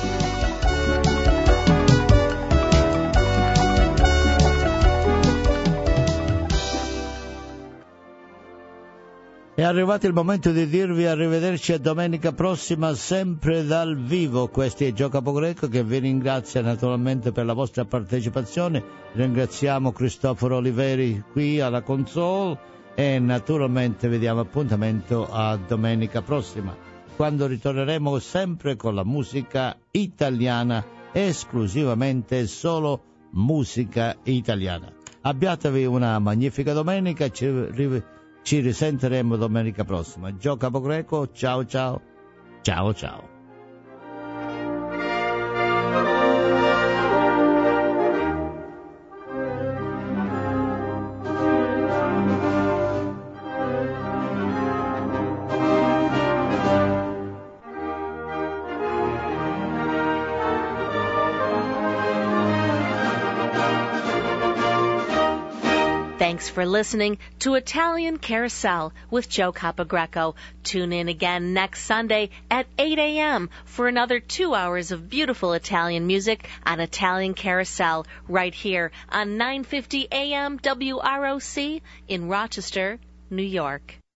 [SPEAKER 1] È arrivato il momento di dirvi arrivederci a domenica prossima, sempre dal vivo. Questo è Gio Capogreco che vi ringrazia naturalmente per la vostra partecipazione. Ringraziamo Cristoforo Oliveri qui alla console e naturalmente vi diamo appuntamento a domenica prossima, quando ritorneremo sempre con la musica italiana, esclusivamente solo musica italiana. Abbiatevi una magnifica domenica, ci rivedremo. Ci risentiremo domenica prossima. Gio Capogreco, ciao ciao, ciao ciao.
[SPEAKER 6] Thanks for listening to Italian Carousel with Joe Capogreco. Tune in again next Sunday at eight a.m. for another two hours of beautiful Italian music on Italian Carousel right here on nine fifty a.m. W R O C in Rochester, New York.